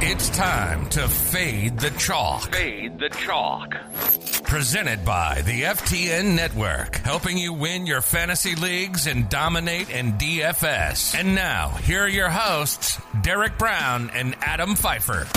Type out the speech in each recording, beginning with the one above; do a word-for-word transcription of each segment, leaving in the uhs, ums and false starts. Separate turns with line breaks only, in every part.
It's time to fade the chalk.
Fade the chalk.
Presented by the F T N Network, helping you win your fantasy leagues and dominate in D F S. And now, here are your hosts, Derek Brown and Adam Pfeiffer.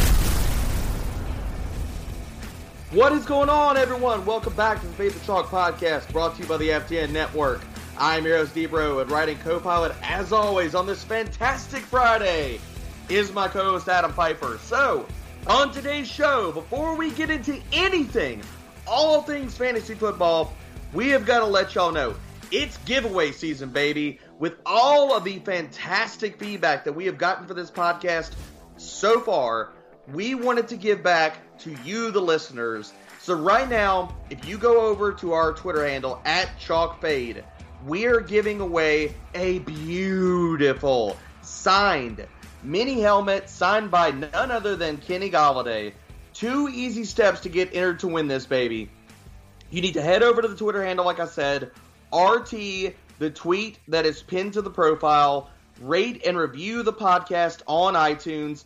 What is going on, everyone? Welcome back to the Fade the Chalk podcast, brought to you by the F T N Network. I'm your host, Debro, and writing co-pilot, as always, on this fantastic Friday is my co-host, Adam Pfeiffer. So, on today's show, before we get into anything, all things fantasy football, we have got to let y'all know, it's giveaway season, baby. With all of the fantastic feedback that we have gotten for this podcast so far, we wanted to give back to you, the listeners. So right now, if you go over to our Twitter handle, at ChalkFade, we are giving away a beautiful, signed mini helmet signed by none other than Kenny Golladay. Two easy steps to get entered to win this, baby. You need to head over to the Twitter handle, like I said, R T, the tweet that is pinned to the profile, rate and review the podcast on iTunes,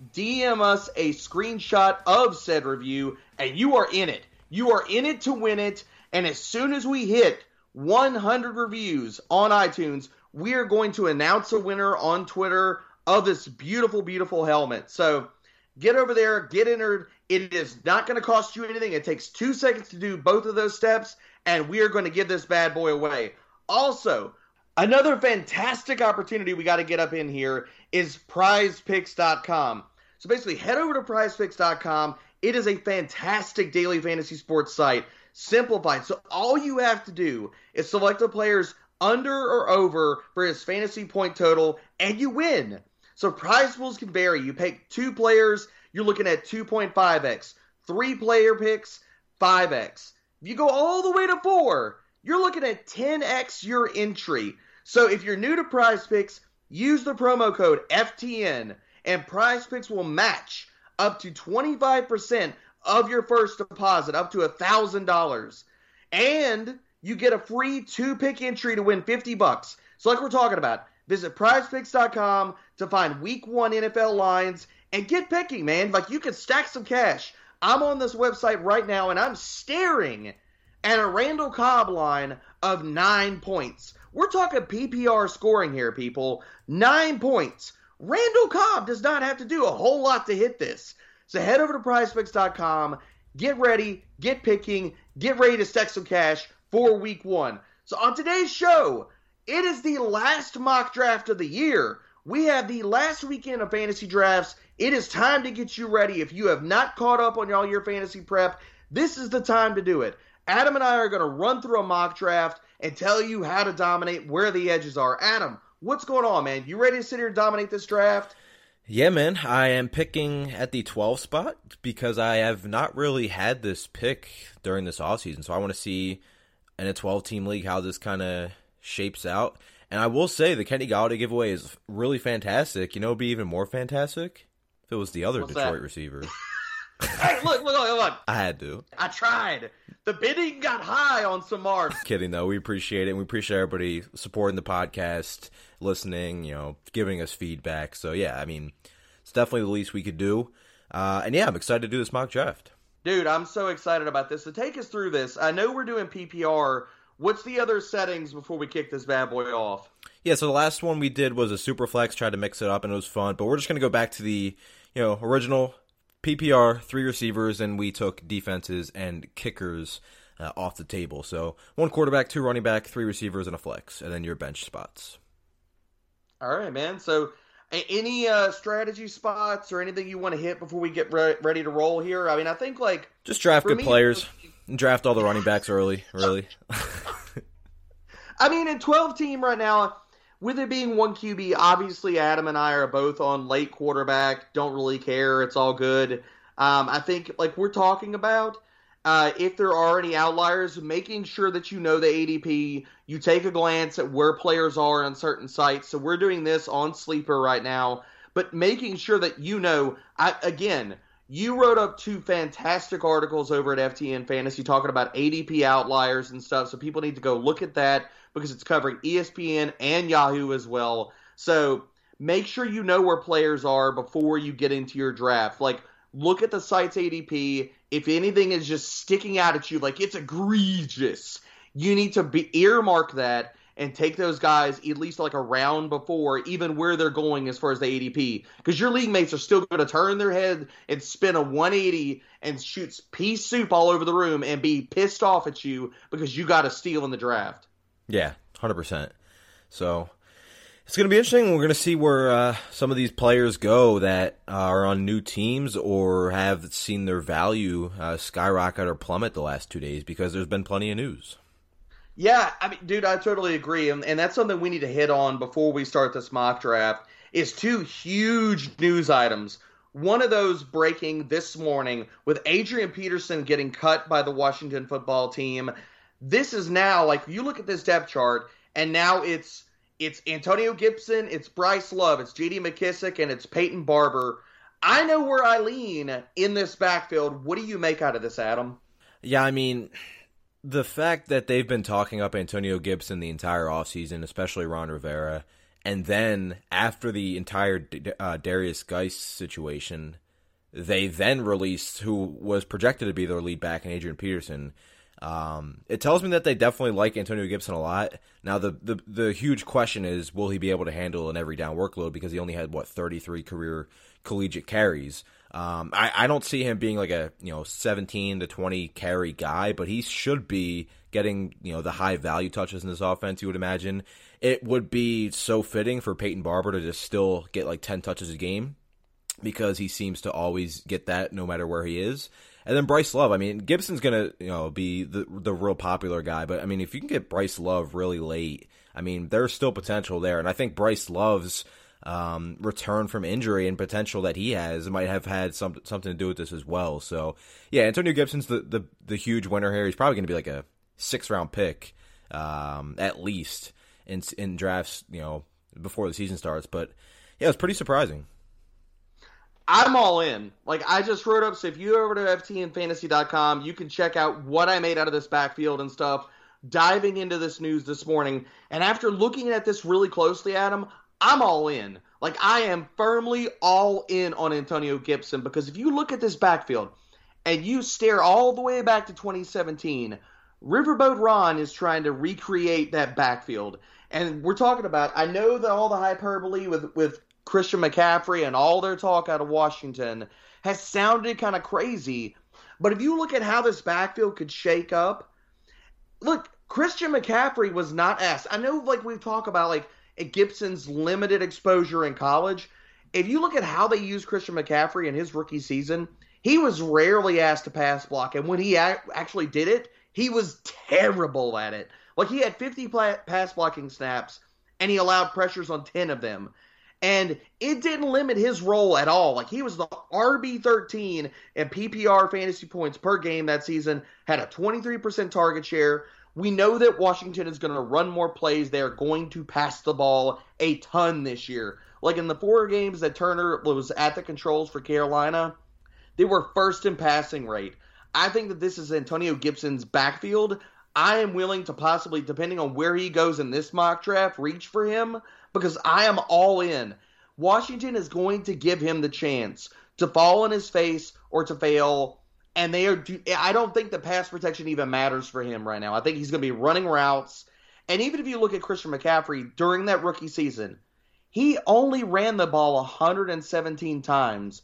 D M us a screenshot of said review, and you are in it. You are in it to win it, and as soon as we hit one hundred reviews on iTunes, we are going to announce a winner on Twitter of this beautiful, beautiful helmet. So get over there, get entered. It is not going to cost you anything. It takes two seconds to do both of those steps, and we are going to give this bad boy away. Also, another fantastic opportunity we got to get up in here is prize picks dot com. So basically, head over to prize picks dot com. It is a fantastic daily fantasy sports site, simplified. So all you have to do is select the players under or over for his fantasy point total, and you win. So prize pools can vary. You pick two players, you're looking at two point five x. Three player picks, five x. If you go all the way to four, you're looking at ten x your entry. So if you're new to Prize Picks, use the promo code F T N, and Prize Picks will match up to twenty-five percent of your first deposit, up to one thousand dollars. And you get a free two-pick entry to win fifty bucks. So like we're talking about, visit prize picks dot com to find week one N F L lines and get picking, man. Like, you can stack some cash. I'm on this website right now, and I'm staring at a Randall Cobb line of nine points. We're talking P P R scoring here, people. Nine points. Randall Cobb does not have to do a whole lot to hit this. So head over to prize picks dot com, get ready, get picking, get ready to stack some cash for week one. So on today's show, it is the last mock draft of the year. We have the last weekend of fantasy drafts. It is time to get you ready. If you have not caught up on all your fantasy prep, this is the time to do it. Adam and I are going to run through a mock draft and tell you how to dominate, where the edges are. Adam, what's going on, man? You ready to sit here and dominate this draft?
Yeah, man. I am picking at the twelve spot because I have not really had this pick during this offseason. So I want to see in a twelve-team league how this kind of shapes out. And I will say the Kenny Golladay giveaway is really fantastic. You know, it'd be even more fantastic if it was the other
What's
Detroit
that?
receiver.
Hey, look, look, look, look.
I had to.
I tried. The bidding got high on Samard.
Kidding, though. We appreciate it. And we appreciate everybody supporting the podcast, listening, you know, giving us feedback. So, yeah, I mean, it's definitely the least we could do. Uh, and, yeah, I'm excited to do this mock draft.
Dude, I'm so excited about this. So take us through this. I know we're doing P P R. What's the other settings before we kick this bad boy off?
Yeah, so the last one we did was a super flex, tried to mix it up, and it was fun. But we're just going to go back to the, you know, original P P R, three receivers, and we took defenses and kickers uh, off the table. So one quarterback, two running back, three receivers, and a flex, and then your bench spots.
All right, man. So any uh, strategy spots or anything you want to hit before we get re- ready to roll here? I mean, I think, like...
Just draft good
me,
players. And draft all the running backs early, really.
I mean, in twelve-team right now, with it being one Q B, obviously Adam and I are both on late quarterback. Don't really care. It's all good. Um, I think, like we're talking about, uh, if there are any outliers, making sure that you know the A D P, you take a glance at where players are on certain sites. So we're doing this on Sleeper right now, but making sure that you know, I, again, you wrote up two fantastic articles over at F T N Fantasy talking about A D P outliers and stuff, so people need to go look at that because it's covering E S P N and Yahoo as well. So make sure you know where players are before you get into your draft. Like, look at the site's A D P. If anything is just sticking out at you like it's egregious, you need to be earmark that and take those guys at least like a round before even where they're going as far as the A D P. Because your league mates are still going to turn their head and spin a one eighty and shoot pea soup all over the room and be pissed off at you because you got a steal in the draft.
Yeah, one hundred percent. So it's going to be interesting. We're going to see where uh, some of these players go that are on new teams or have seen their value uh, skyrocket or plummet the last two days because there's been plenty of news.
Yeah, I mean, dude, I totally agree. And, and that's something we need to hit on before we start this mock draft is two huge news items. One of those breaking this morning with Adrian Peterson getting cut by the Washington football team. This is now, like, you look at this depth chart, and now it's it's Antonio Gibson, it's Bryce Love, it's J D McKissic, and it's Peyton Barber. I know where I lean in this backfield. What do you make out of this, Adam?
Yeah, I mean, the fact that they've been talking up Antonio Gibson the entire offseason, especially Ron Rivera, and then after the entire uh, Darius Geis situation, they then released who was projected to be their lead back in Adrian Peterson. Um, it tells me that they definitely like Antonio Gibson a lot. Now, the, the the huge question is, will he be able to handle an every down workload because he only had, what, thirty-three career collegiate carries. Um, I, I don't see him being like a, you know, seventeen to twenty carry guy, but he should be getting, you know, the high value touches in this offense, you would imagine. It would be so fitting for Peyton Barber to just still get like ten touches a game because he seems to always get that no matter where he is. And then Bryce Love, I mean, Gibson's going to, you know, be the the real popular guy, but I mean, if you can get Bryce Love really late, I mean, there's still potential there. And I think Bryce Love's um, return from injury and potential that he has might have had some, something to do with this as well. So, yeah, Antonio Gibson's the, the, the huge winner here. He's probably going to be like a six-round pick, um, at least, in, in drafts, you know, before the season starts. But, yeah, it's pretty surprising.
I'm all in. Like, I just wrote up, so if you go over to F T N fantasy dot com, you can check out what I made out of this backfield and stuff, diving into this news this morning. And after looking at this really closely, Adam, I'm all in. Like, I am firmly all in on Antonio Gibson because if you look at this backfield and you stare all the way back to twenty seventeen, Riverboat Ron is trying to recreate that backfield. And we're talking about, I know that all the hyperbole with, with Christian McCaffrey and all their talk out of Washington has sounded kind of crazy. But if you look at how this backfield could shake up, look, Christian McCaffrey was not asked. I know, like, we talk about, like, Gibson's limited exposure in college. If you look at how they used Christian McCaffrey in his rookie season, he was rarely asked to pass block. And when he a- actually did it, he was terrible at it. Like, he had fifty pla- pass blocking snaps, and he allowed pressures on ten of them. And it didn't limit his role at all. Like, he was the R B thirteen in P P R fantasy points per game that season, had a twenty-three percent target share. We know that Washington is going to run more plays. They're going to pass the ball a ton this year. Like, in the four games that Turner was at the controls for Carolina, they were first in passing rate. I think that this is Antonio Gibson's backfield. I am willing to possibly, depending on where he goes in this mock draft, reach for him because I am all in. Washington is going to give him the chance to fall on his face or to fail, and they are. I don't think the pass protection even matters for him right now. I think he's going to be running routes, and even if you look at Christian McCaffrey during that rookie season, he only ran the ball one hundred seventeen times.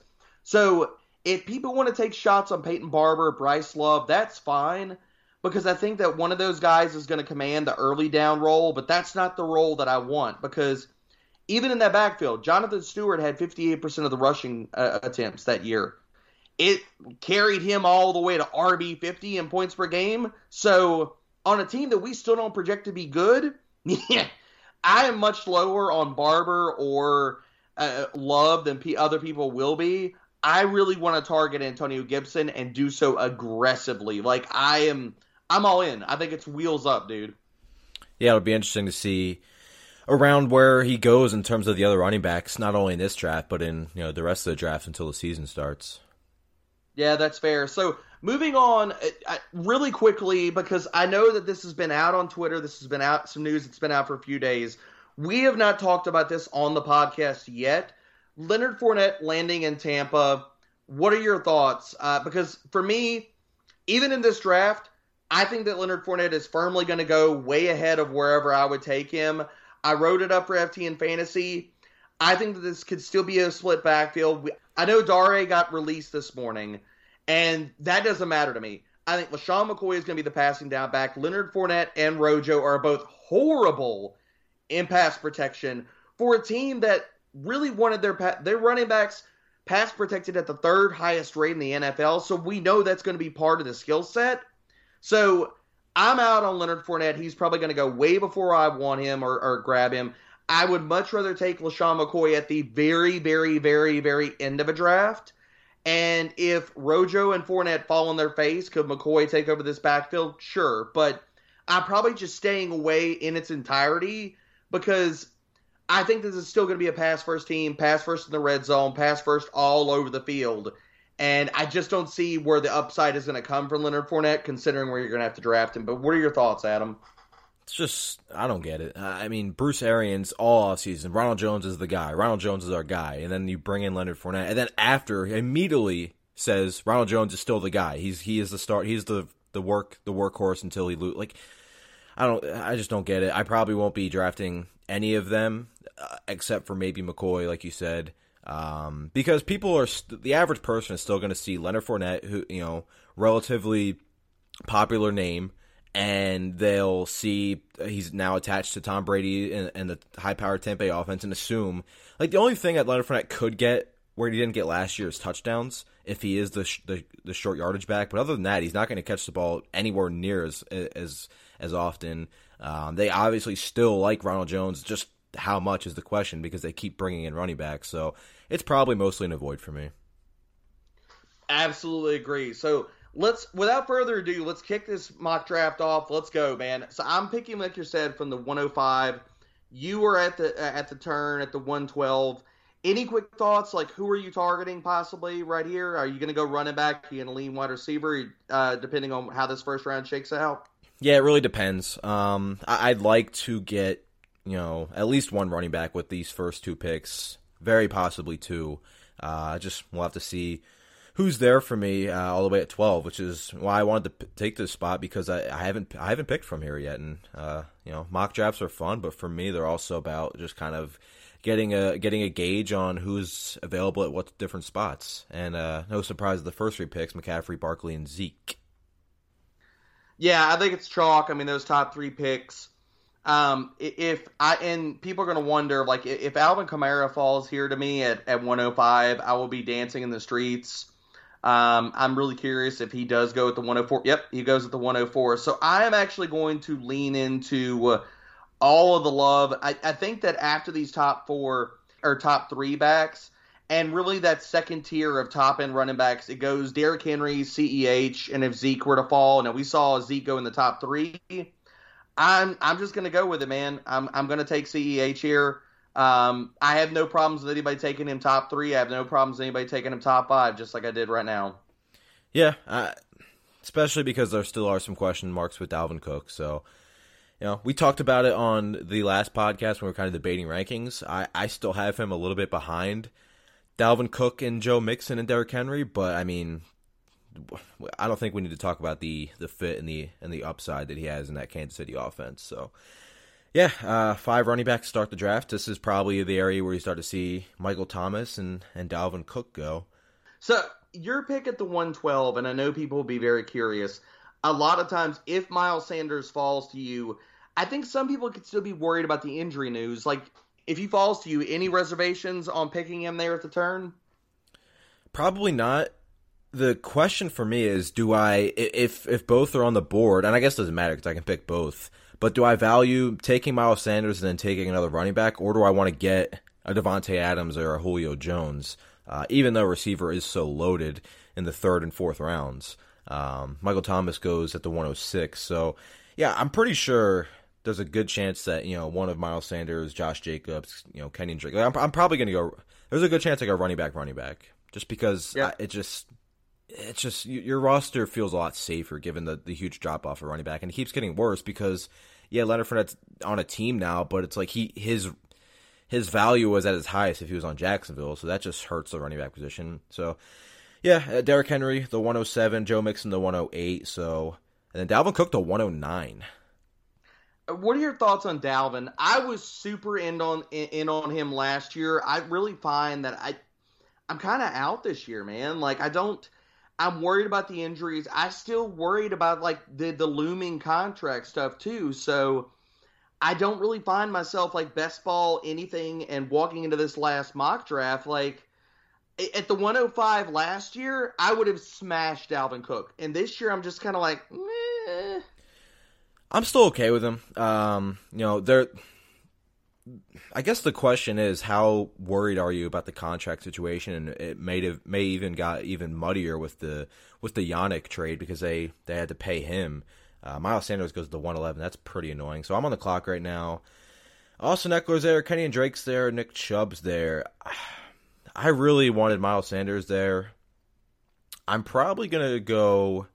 So if people want to take shots on Peyton Barber, Bryce Love, that's fine. Because I think that one of those guys is going to command the early down role, but that's not the role that I want. Because even in that backfield, Jonathan Stewart had fifty-eight percent of the rushing uh, attempts that year. It carried him all the way to R B fifty in points per game. So on a team that we still don't project to be good, yeah, I am much lower on Barber or uh, Love than p- other people will be. I really want to target Antonio Gibson and do so aggressively. Like, I am... I'm all in. I think it's wheels up, dude.
Yeah, it'll be interesting to see around where he goes in terms of the other running backs, not only in this draft, but in, you know, the rest of the draft until the season starts.
Yeah, that's fair. So moving on uh, really quickly, because I know that this has been out on Twitter. This has been out, some news that's been out for a few days. We have not talked about this on the podcast yet. Leonard Fournette landing in Tampa. What are your thoughts? Uh, because for me, even in this draft, I think that Leonard Fournette is firmly going to go way ahead of wherever I would take him. I wrote it up for F T N Fantasy. I think that this could still be a split backfield. I know Dare got released this morning, and that doesn't matter to me. I think LaShawn McCoy is going to be the passing down back. Leonard Fournette and Rojo are both horrible in pass protection for a team that really wanted their their running backs pass protected at the third highest rate in the N F L. So we know that's going to be part of the skill set. So I'm out on Leonard Fournette. He's probably going to go way before I want him or, or grab him. I would much rather take LaShawn McCoy at the very, very, very, very end of a draft. And if Rojo and Fournette fall on their face, could McCoy take over this backfield? Sure. But I'm probably just staying away in its entirety because I think this is still going to be a pass-first team, pass-first in the red zone, pass-first all over the field. And I just don't see where the upside is going to come from Leonard Fournette, considering where you're going to have to draft him. But what are your thoughts, Adam?
It's just, I don't get it. I mean, Bruce Arians all offseason, Ronald Jones is the guy. Ronald Jones is our guy. And then you bring in Leonard Fournette. And then after, he immediately says Ronald Jones is still the guy. He's He is the start. He's the the work the workhorse until he loses. Like, I don't. I just don't get it. I probably won't be drafting any of them uh, except for maybe McCoy, like you said. Um, because people are, st- the average person is still going to see Leonard Fournette, who, you know, relatively popular name, and they'll see he's now attached to Tom Brady and, and the high-powered Tampa Bay offense and assume, like, the only thing that Leonard Fournette could get where he didn't get last year is touchdowns if he is the sh- the, the short yardage back. But other than that, he's not going to catch the ball anywhere near as as as often. Um, they obviously still like Ronald Jones, just how much is the question because they keep bringing in running backs. So it's probably mostly an avoid for me.
Absolutely agree. So let's, without further ado, let's kick this mock draft off. Let's go, man. So I'm picking, like you said, from the one oh five. You were at the at the turn at the one twelve. Any quick thoughts? Like, who are you targeting possibly right here? Are you going to go running back? Are you going to lean wide receiver, uh, depending on how this first round shakes out?
Yeah, it really depends. Um, I- I'd like to get, you know, at least one running back with these first two picks, very possibly two. Uh, just we'll have to see who's there for me uh, all the way at twelve, which is why I wanted to p- take this spot because I, I haven't I haven't picked from here yet. And uh, you know, mock drafts are fun, but for me, they're also about just kind of getting a getting a gauge on who's available at what different spots. And uh, no surprise, the first three picks: McCaffrey, Barkley, and Zeke.
Yeah, I think it's chalk. I mean, those top three picks. Um, if I and people are going to wonder, like, if Alvin Kamara falls here to me at, at one oh five, I will be dancing in the streets. Um, I'm really curious if he does go at the one oh four. Yep, he goes at the one oh four. So I am actually going to lean into uh, all of the love. I, I think that after these top four or top three backs, and really that second tier of top end running backs, it goes Derrick Henry, C E H, and if Zeke were to fall, now we saw Zeke go in the top three. I'm I'm just gonna go with it, man. I'm I'm gonna take C E H here. Um, I have no problems with anybody taking him top three. I have no problems with anybody taking him top five, just like I did right now.
Yeah, uh, especially because there still are some question marks with Dalvin Cook. So, you know, we talked about it on the last podcast when we were kind of debating rankings. I, I still have him a little bit behind Dalvin Cook and Joe Mixon and Derrick Henry, but I mean, I don't think we need to talk about the, the fit and the and the upside that he has in that Kansas City offense. So, yeah, uh, five running backs start the draft. This is probably the area where you start to see Michael Thomas and, and Dalvin Cook go.
So your pick at the one twelve, and I know people will be very curious. A lot of times, if Miles Sanders falls to you, I think some people could still be worried about the injury news. Like, if he falls to you, any reservations on picking him there at the turn?
Probably not. The question for me is, do I, if if both are on the board, and I guess it doesn't matter because I can pick both, but do I value taking Miles Sanders and then taking another running back, or do I want to get a Devontae Adams or a Julio Jones, uh, even though receiver is so loaded in the third and fourth rounds? Um, Michael Thomas goes at the one oh six, so yeah, I'm pretty sure there's a good chance that, you know, one of Miles Sanders, Josh Jacobs, you know, Kenyon Drake, I'm, I'm probably going to go, there's a good chance I go running back, running back, just because yeah. I, it just... It's just, your roster feels a lot safer given the, the huge drop-off of running back, and it keeps getting worse because yeah, Leonard Fournette's on a team now, but it's like he his his value was at its highest if he was on Jacksonville, so that just hurts the running back position. So, yeah, uh, Derrick Henry, the one oh seven, Joe Mixon, the one oh eight, so, and then Dalvin Cook, the one oh nine.
What are your thoughts on Dalvin? I was super in on in on him last year. I really find that I, I'm kind of out this year, man. Like, I don't, I'm worried about the injuries. I still worried about, like, the, the looming contract stuff, too, so I don't really find myself like best ball anything and walking into this last mock draft. Like at the one oh five last year, I would have smashed Dalvin Cook. And this year I'm just kind of like, meh.
I'm still okay with him. Um, you know, there, I guess the question is how worried are you about the contract situation? And it may have, may even got even muddier with the, with the Yannick trade because they, they had to pay him. Uh, Miles Sanders goes to one eleven. That's pretty annoying. So I'm on the clock right now. Austin Eckler's there. Kenny and Drake's there. Nick Chubb's there. I really wanted Miles Sanders there. I'm probably going to go...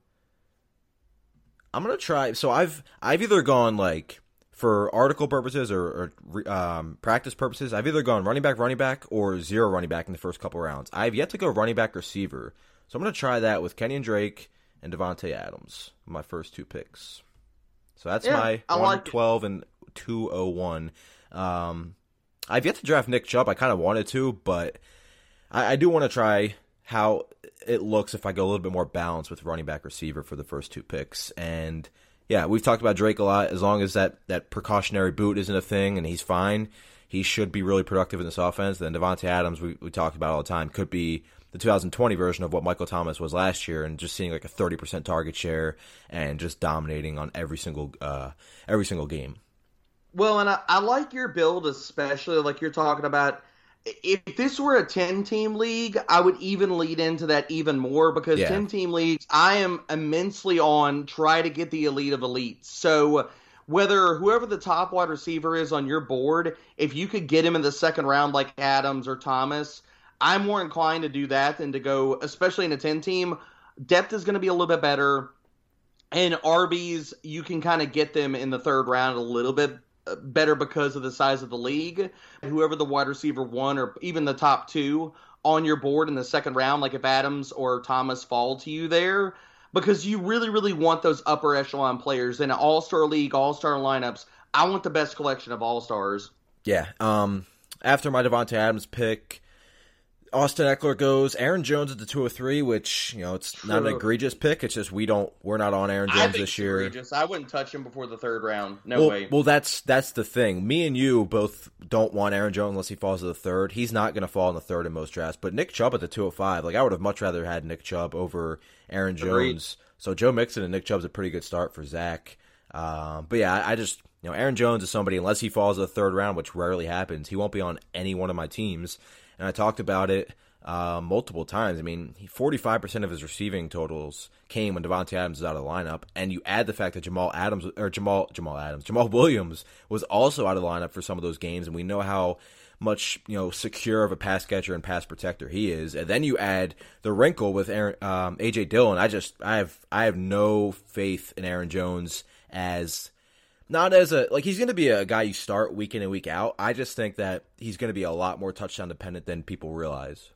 I'm going to try... So I've I've either gone, like, for article purposes or, or um, practice purposes, I've either gone running back, running back, or zero running back in the first couple rounds. I've yet to go running back receiver. So I'm going to try that with Kenny and Drake and Devontae Adams, my first two picks. So that's
yeah,
my
I
one
like
twelve and two oh one. Um, I've yet to draft Nick Chubb. I kind of wanted to, but I, I do want to try how it looks if I go a little bit more balanced with running back receiver for the first two picks. And yeah, we've talked about Drake a lot. As long as that, that precautionary boot isn't a thing and he's fine, he should be really productive in this offense. Then Devontae Adams, we, we talk about all the time, could be the two thousand twenty version of what Michael Thomas was last year, and just seeing like a thirty percent target share and just dominating on every single uh, every single game.
Well, and I, I like your build, especially like you're talking about. If this were a ten-team league, I would even lead into that even more because
Yeah.
ten-team leagues, I am immensely on try to get the elite of elites. So whether whoever the top wide receiver is on your board, if you could get him in the second round like Adams or Thomas, I'm more inclined to do that than to go, especially in a ten-team. Depth is going to be a little bit better. And R Bs, you can kind of get them in the third round a little bit better because of the size of the league. Whoever the wide receiver one or even the top two on your board in the second round, like if Adams or Thomas fall to you there, because you really, really want those upper echelon players in an all-star league, all-star lineups. I want the best collection of all-stars.
Yeah. Um, after my Devontae Adams pick, Austin Eckler goes. Aaron Jones at the two oh three, which, you know, it's True. not an egregious pick. It's just we don't, we're not on Aaron Jones
I think
this year.
Egregious. I wouldn't touch him before the third round. No
well,
way.
Well, that's that's the thing. Me and you both don't want Aaron Jones unless he falls to the third. He's not going to fall in the third in most drafts. But Nick Chubb at the two oh five, like I would have much rather had Nick Chubb over Aaron Jones. Agreed. So Joe Mixon and Nick Chubb's a pretty good start for Zach. Um, but yeah, I, I just, you know, Aaron Jones is somebody, unless he falls to the third round, which rarely happens, he won't be on any one of my teams. And I talked about it Uh, multiple times. I mean, forty-five percent of his receiving totals came when Devontae Adams was out of the lineup, and you add the fact that Jamal Adams or Jamal Jamal Adams, Jamal Williams was also out of the lineup for some of those games, and we know how much, you know, secure of a pass catcher and pass protector he is. And then you add the wrinkle with Aaron, um, A J Dillon. I just I have I have no faith in Aaron Jones as not as a, like, he's going to be a guy you start week in and week out. I just think that he's going to be a lot more touchdown dependent than people realize.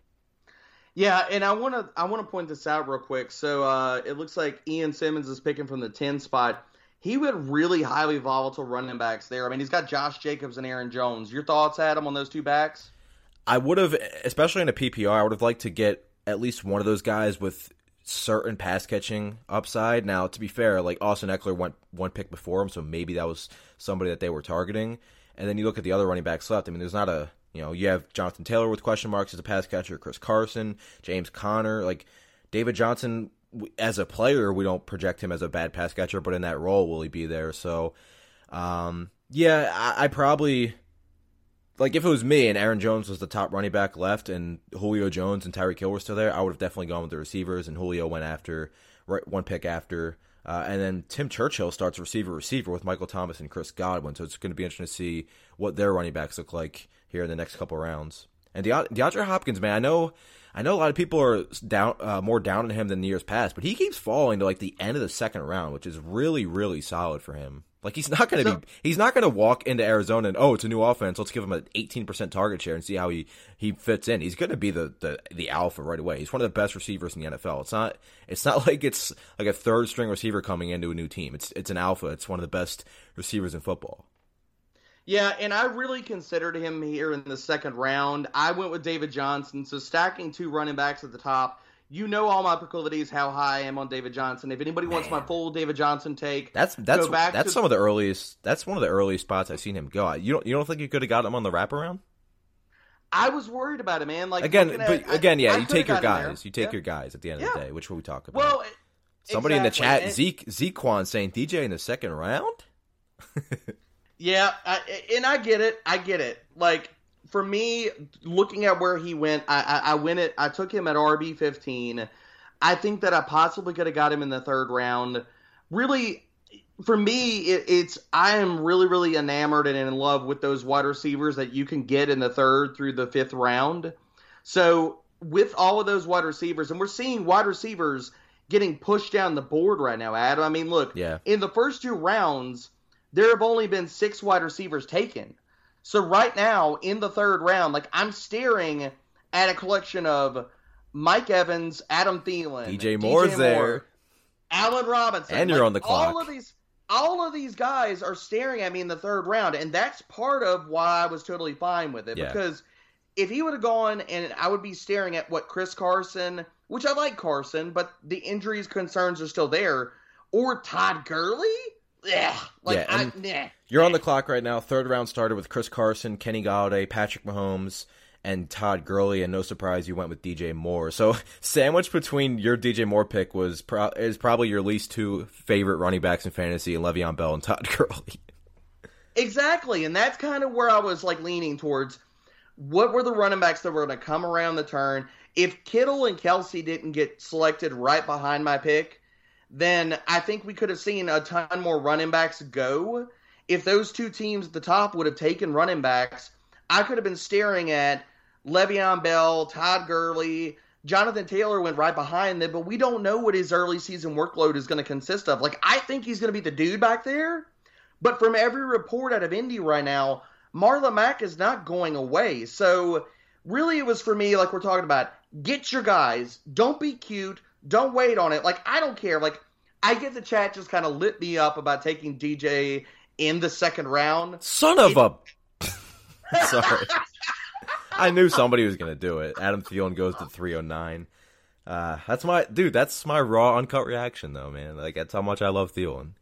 Yeah, and I want to I want to point this out real quick. So uh, it looks like Ian Simmons is picking from the ten spot. He went really highly volatile running backs there. I mean, he's got Josh Jacobs and Aaron Jones. Your thoughts, Adam, on those two backs?
I would have, especially in a P P R, I would have liked to get at least one of those guys with certain pass catching upside. Now, to be fair, like Austin Eckler went one pick before him, so maybe that was somebody that they were targeting. And then you look at the other running backs left. I mean, there's not a, you know, you have Jonathan Taylor with question marks as a pass catcher, Chris Carson, James Conner, like David Johnson. As a player, we don't project him as a bad pass catcher, but in that role, will he be there? So, um, yeah, I, I probably, like, if it was me and Aaron Jones was the top running back left and Julio Jones and Tyreek Hill were still there, I would have definitely gone with the receivers, and Julio went after, right, one pick after. Uh, and then Tim Churchill starts receiver-receiver with Michael Thomas and Chris Godwin, so it's going to be interesting to see what their running backs look like here in the next couple rounds. And De- DeAndre Hopkins, man, I know I know a lot of people are down, uh, more down on him than the years past, but he keeps falling to like the end of the second round, which is really, really solid for him. Like, he's not going to so, be, he's not going to walk into Arizona and, oh, it's a new offense, let's give him an eighteen percent target share and see how he, he fits in. He's going to be the, the, the alpha right away. He's one of the best receivers in the N F L. It's not, it's not like it's like a third string receiver coming into a new team. It's, it's an alpha. It's one of the best receivers in football.
Yeah, and I really considered him here in the second round. I went with David Johnson, so stacking two running backs at the top. You know all my proclivities, how high I am on David Johnson. If anybody Man. wants my full David Johnson take,
that's that's
go back
that's
to,
some of the earliest. That's one of the earliest spots I've seen him go. You don't you don't think you could have got him on the wraparound?
I was worried about it, man. Like
again, but
at,
again, yeah,
I,
you
I
take your guys. You take
yeah.
your guys at the end
yeah.
of the day. Which will we talk about?
Well,
somebody
exactly.
in the chat,
and,
Zeke Zequan saying D J in the second round.
yeah, I, and I get it. I get it. Like for me, looking at where he went, I, I, I went it. I took him at R B fifteen. I think that I possibly could have got him in the third round. Really, for me, it, it's I am really, really enamored and in love with those wide receivers that you can get in the third through the fifth round. So with all of those wide receivers, and we're seeing wide receivers getting pushed down the board right now, Adam. I mean, look,
yeah.
in the first two rounds, there have only been six wide receivers taken. So right now, in the third round, like I'm staring at a collection of Mike Evans, Adam Thielen,
D J Moore's
D J Moore,
there,
Allen Robinson,
and you're
like,
on the clock.
All of these, all of these guys are staring at me in the third round, and that's part of why I was totally fine with it.
Yeah.
Because if he would have gone, and I would be staring at what Chris Carson, which I like Carson, but the injuries concerns are still there, or Todd Gurley. Yeah, like
yeah,
I, nah.
You're on the clock right now. Third round started with Chris Carson, Kenny Golladay, Patrick Mahomes, and Todd Gurley, and no surprise you went with D J Moore. So sandwiched between your D J Moore pick was pro- is probably your least two favorite running backs in fantasy, and Le'Veon Bell and Todd Gurley.
Exactly, and that's kind of where I was like leaning towards. What were the running backs that were going to come around the turn? If Kittle and Kelsey didn't get selected right behind my pick, then I think we could have seen a ton more running backs go. If those two teams at the top would have taken running backs, I could have been staring at Le'Veon Bell, Todd Gurley, Jonathan Taylor went right behind them, but we don't know what his early season workload is going to consist of. Like, I think he's going to be the dude back there, but from every report out of Indy right now, Marlon Mack is not going away. So really it was for me, like we're talking about, get your guys. Don't be cute. Don't wait on it. Like, I don't care. Like, I get the chat just kind of lit me up about taking D J in the second round.
Son of
it,
a... Sorry. I knew somebody was going to do it. Adam Thielen goes to three oh nine. Uh, that's my... Dude, that's my raw, uncut reaction, though, man. Like, that's how much I love Thielen.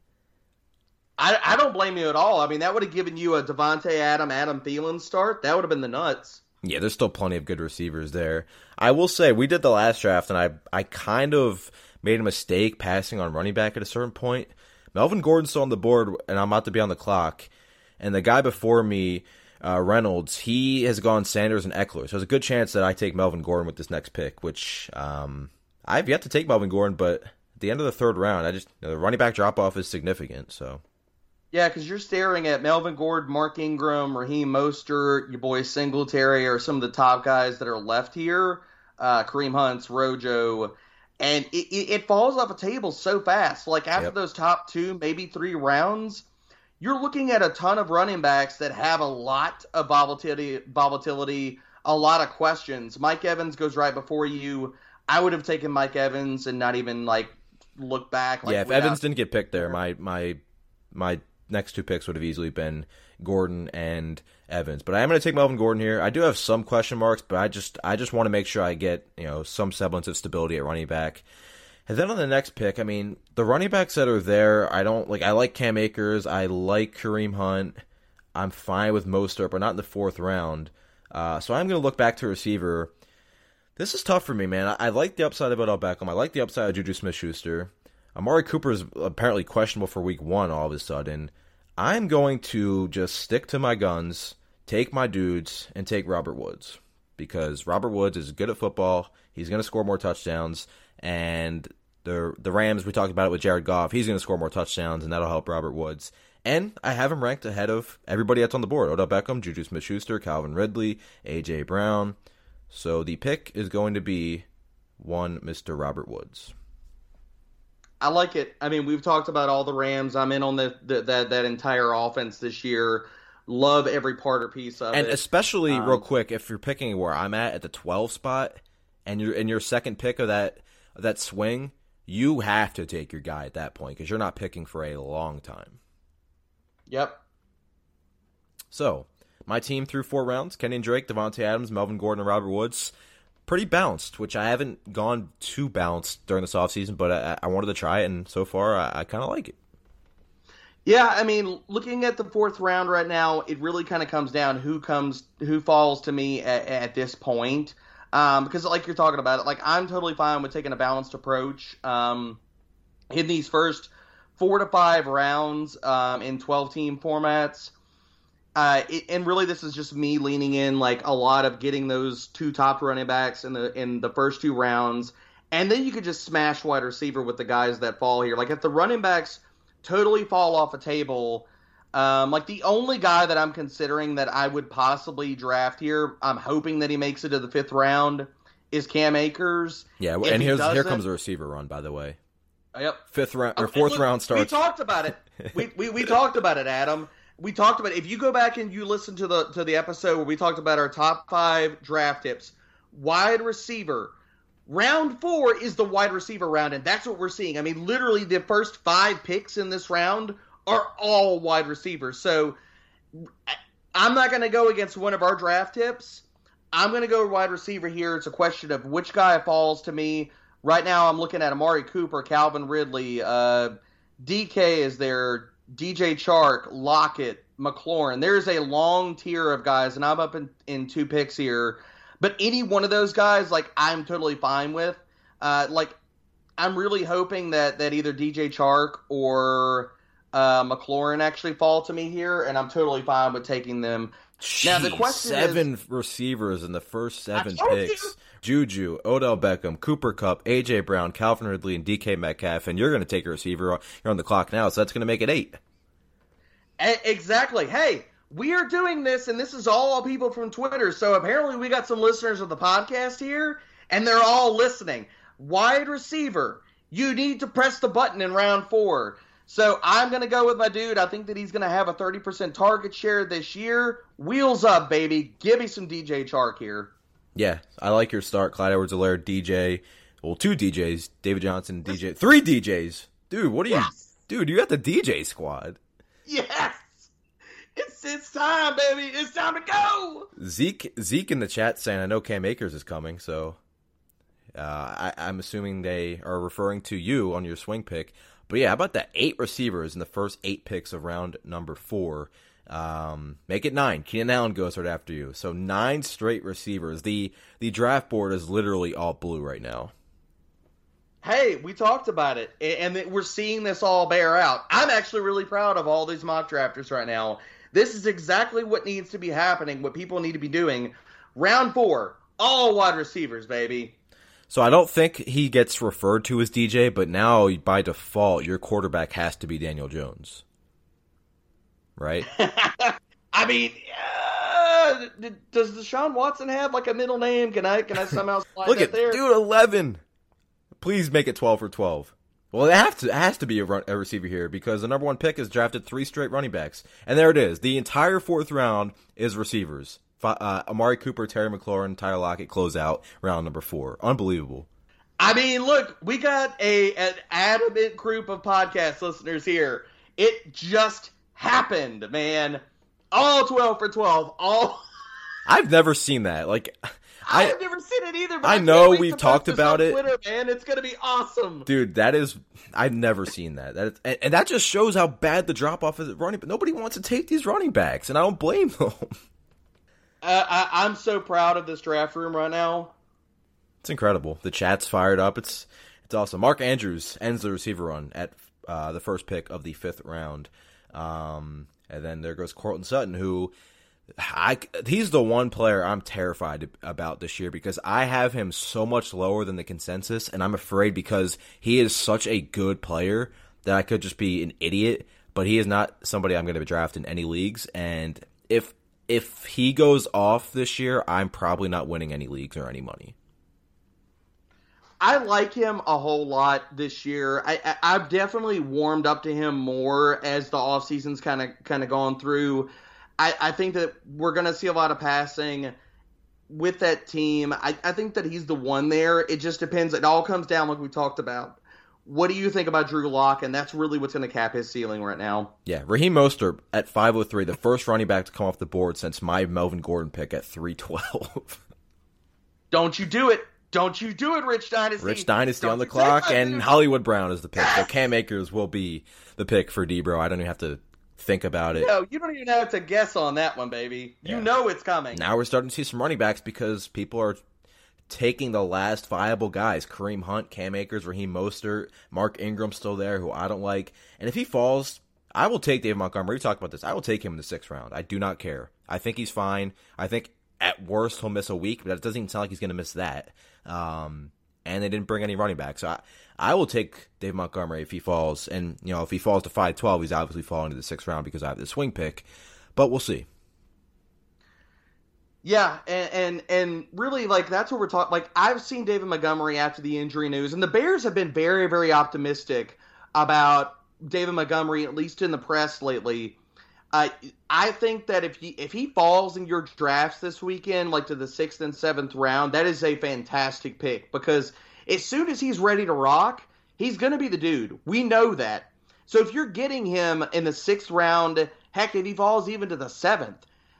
I, I don't blame you at all. I mean, that would have given you a Devontae Adam, Adam Thielen start. That would have been the nuts.
Yeah, there's still plenty of good receivers there. I will say, we did the last draft, and I I kind of made a mistake passing on running back at a certain point. Melvin Gordon's still on the board, and I'm about to be on the clock. And the guy before me, uh, Reynolds, he has gone Sanders and Eckler. So there's a good chance that I take Melvin Gordon with this next pick, which um, I've yet to take Melvin Gordon, but at the end of the third round, I just you know, the running back drop-off is significant, so...
Yeah, because you're staring at Melvin Gordon, Mark Ingram, Raheem Mostert, your boy Singletary, or some of the top guys that are left here, uh, Kareem Hunt's, Rojo, and it, it, it falls off a table so fast. Like, after
Yep.
those top two, maybe three rounds, you're looking at a ton of running backs that have a lot of volatility, volatility, a lot of questions. Mike Evans goes right before you. I would have taken Mike Evans and not even, like, look back. Like,
yeah, if
without-
Evans didn't get picked there, my my my next two picks would have easily been Gordon and Evans. But I am going to take Melvin Gordon here. I do have some question marks, but I just I just want to make sure I get you know some semblance of stability at running back. And then on the next pick, I mean, the running backs that are there, I don't like. I like Cam Akers. I like Kareem Hunt. I'm fine with Mostert, but not in the fourth round. Uh, so I'm going to look back to receiver. This is tough for me, man. I, I like the upside of Odell Beckham. I like the upside of Juju Smith-Schuster. Amari Cooper is apparently questionable for week one all of a sudden. I'm going to just stick to my guns, take my dudes, and take Robert Woods. Because Robert Woods is good at football. He's going to score more touchdowns. And the the Rams, we talked about it with Jared Goff. He's going to score more touchdowns, and that'll help Robert Woods. And I have him ranked ahead of everybody that's on the board. Odell Beckham, Juju Smith-Schuster, Calvin Ridley, A J. Brown. So the pick is going to be one Mister Robert Woods.
I like it. I mean, we've talked about all the Rams. I'm in on the, the that that entire offense this year. Love every part or piece of
and
it.
And especially,
um,
real quick, if you're picking where I'm at at the twelve spot, and you're in your second pick of that of that swing, you have to take your guy at that point because you're not picking for a long time.
Yep.
So, my team through four rounds: Kenyon Drake, Devontae Adams, Melvin Gordon, and Robert Woods. Pretty balanced, which I haven't gone too balanced during this offseason, but I, I wanted to try it, and so far I, I kind of like it.
Yeah, I mean, looking at the fourth round right now, it really kind of comes down who comes, who falls to me at, at this point. Um, because like you're talking about it, like I'm totally fine with taking a balanced approach um, in these first four to five rounds um, in twelve team formats. Uh, it, and really, this is just me leaning in like a lot of getting those two top running backs in the in the first two rounds, and then you could just smash wide receiver with the guys that fall here. Like if the running backs totally fall off a table, um, like the only guy that I'm considering that I would possibly draft here, I'm hoping that he makes it to the fifth round, is Cam Akers.
Yeah,
If
and
he
here's, here
doesn't-
comes a receiver run, by the way.
Yep.
Fifth round or
Okay,
fourth
look,
round starts.
We talked about it. We, we we talked about it, Adam. We talked about it. If you go back and you listen to the to the episode where we talked about our top five draft tips, wide receiver, round four is the wide receiver round, and that's what we're seeing. I mean, literally the first five picks in this round are all wide receivers. So I'm not going to go against one of our draft tips. I'm going to go wide receiver here. It's a question of which guy falls to me. Right now, I'm looking at Amari Cooper, Calvin Ridley, uh, D K is there, D J Chark, Lockett, McLaurin. There's a long tier of guys, and I'm up in, in two picks here. But any one of those guys, like, I'm totally fine with. Uh, like, I'm really hoping that, that either D J Chark or uh, McLaurin actually fall to me here, and I'm totally fine with taking them.
Jeez,
Now, the question
seven
is,
receivers in the first seven
I told
picks.
you.
Juju, Odell Beckham, Cooper Kupp, A J Brown, Calvin Ridley, and D K Metcalf, and you're going to take a receiver. You're on the clock now, so that's going to make it eight.
A- exactly. Hey, we are doing this, and this is all people from Twitter, so apparently we got some listeners of the podcast here, and they're all listening. Wide receiver, you need to press the button in round four. So I'm going to go with my dude. I think that he's going to have a thirty percent target share this year. Wheels up, baby. Give me some D J Chark here.
Yeah, I like your start. Clyde Edwards-Helaire, D J. Well, two D Js. David Johnson, D J. Three D Js. Dude, what are you...
Yes.
Dude, you got the D J squad.
Yes! It's it's time, baby. It's time to go.
Zeke Zeke in the chat saying, I know Cam Akers is coming, so uh, I, I'm assuming they are referring to you on your swing pick. But yeah, how about the eight receivers in the first eight picks of round number four? Um, make it nine. Keenan Allen goes right after you. So nine straight receivers. The the draft board is literally all blue right now.
Hey, we talked about it, and we're seeing this all bear out. I'm actually really proud of all these mock drafters right now. This is exactly what needs to be happening, what people need to be doing. Round four, all wide receivers, baby.
So I don't think he gets referred to as D J, but now by default, your quarterback has to be Daniel Jones. Right?
I mean, uh, does Deshaun Watson have like a middle name? Can I can I somehow slide
Look
that
at
there?
dude, eleven. Please make it twelve for twelve. Well, it has to it has to be a, run, a receiver here because the number one pick has drafted three straight running backs, and there it is. The entire fourth round is receivers. Uh, Amari Cooper, Terry McLaurin, Tyler Lockett close out round number four. Unbelievable.
I mean, look, we got a an adamant group of podcast listeners here. It just happened, man. All twelve for twelve. All.
I've never seen that. Like, I,
I've never seen it either. But
I
I
know
can't wait
we've
to post
talked
this
about
on
it.
Twitter, man, it's gonna be awesome,
dude. That is, I've never seen that. That is, and, and that just shows how bad the drop off is at running. But nobody wants to take these running backs, and I don't blame them.
Uh, I, I'm so proud of this draft room right now.
It's incredible. The chat's fired up. It's it's awesome. Mark Andrews ends the receiver run at uh, the first pick of the fifth round. Um, and then there goes Courtland Sutton, who I, he's the one player I'm terrified about this year because I have him so much lower than the consensus, and I'm afraid because he is such a good player that I could just be an idiot, but he is not somebody I'm going to draft in any leagues, and if If he goes off this year, I'm probably not winning any leagues or any money.
I like him a whole lot this year. I, I, I've definitely warmed up to him more as the offseason's kind of kind of gone through. I, I think that we're going to see a lot of passing with that team. I, I think that he's the one there. It just depends. It all comes down, like we talked about. What do you think about Drew Lock? And that's really what's going to cap his ceiling right now.
Yeah, Raheem Mostert at five oh three, the first running back to come off the board since my Melvin Gordon pick at three twelve.
Don't you do it. Don't you do it, Rich Dynasty.
Rich Dynasty
Don't
on the
you
clock, and Hollywood Brown is the pick. So Cam Akers will be the pick for Debro. I don't even have to think about it.
No, you don't even have to guess on that one, baby. You
Yeah.
know it's coming.
Now we're starting to see some running backs because people are taking the last viable guys. Kareem Hunt, Cam Akers, Raheem Mostert, Mark Ingram still there, who I don't like. And if he falls, I will take David Montgomery. We talked about this. I will take him in the sixth round. I do not care. I think he's fine. I think at worst he'll miss a week, but it doesn't even sound like he's going to miss that. Um, and they didn't bring any running back. So I, I will take Dave Montgomery if he falls. And, you know, if he falls to five twelve, he's obviously falling to the sixth round because I have the swing pick. But we'll see.
Yeah, and, and and really, like, that's what we're talking. Like, I've seen David Montgomery after the injury news, and the Bears have been very, very optimistic about David Montgomery, at least in the press lately. Uh, I think that if he if he falls in your drafts this weekend, like to the sixth and seventh round, that is a fantastic pick because as soon as he's ready to rock, he's going to be the dude. We know that. So if you're getting him in the sixth round, heck, if he falls even to the seventh,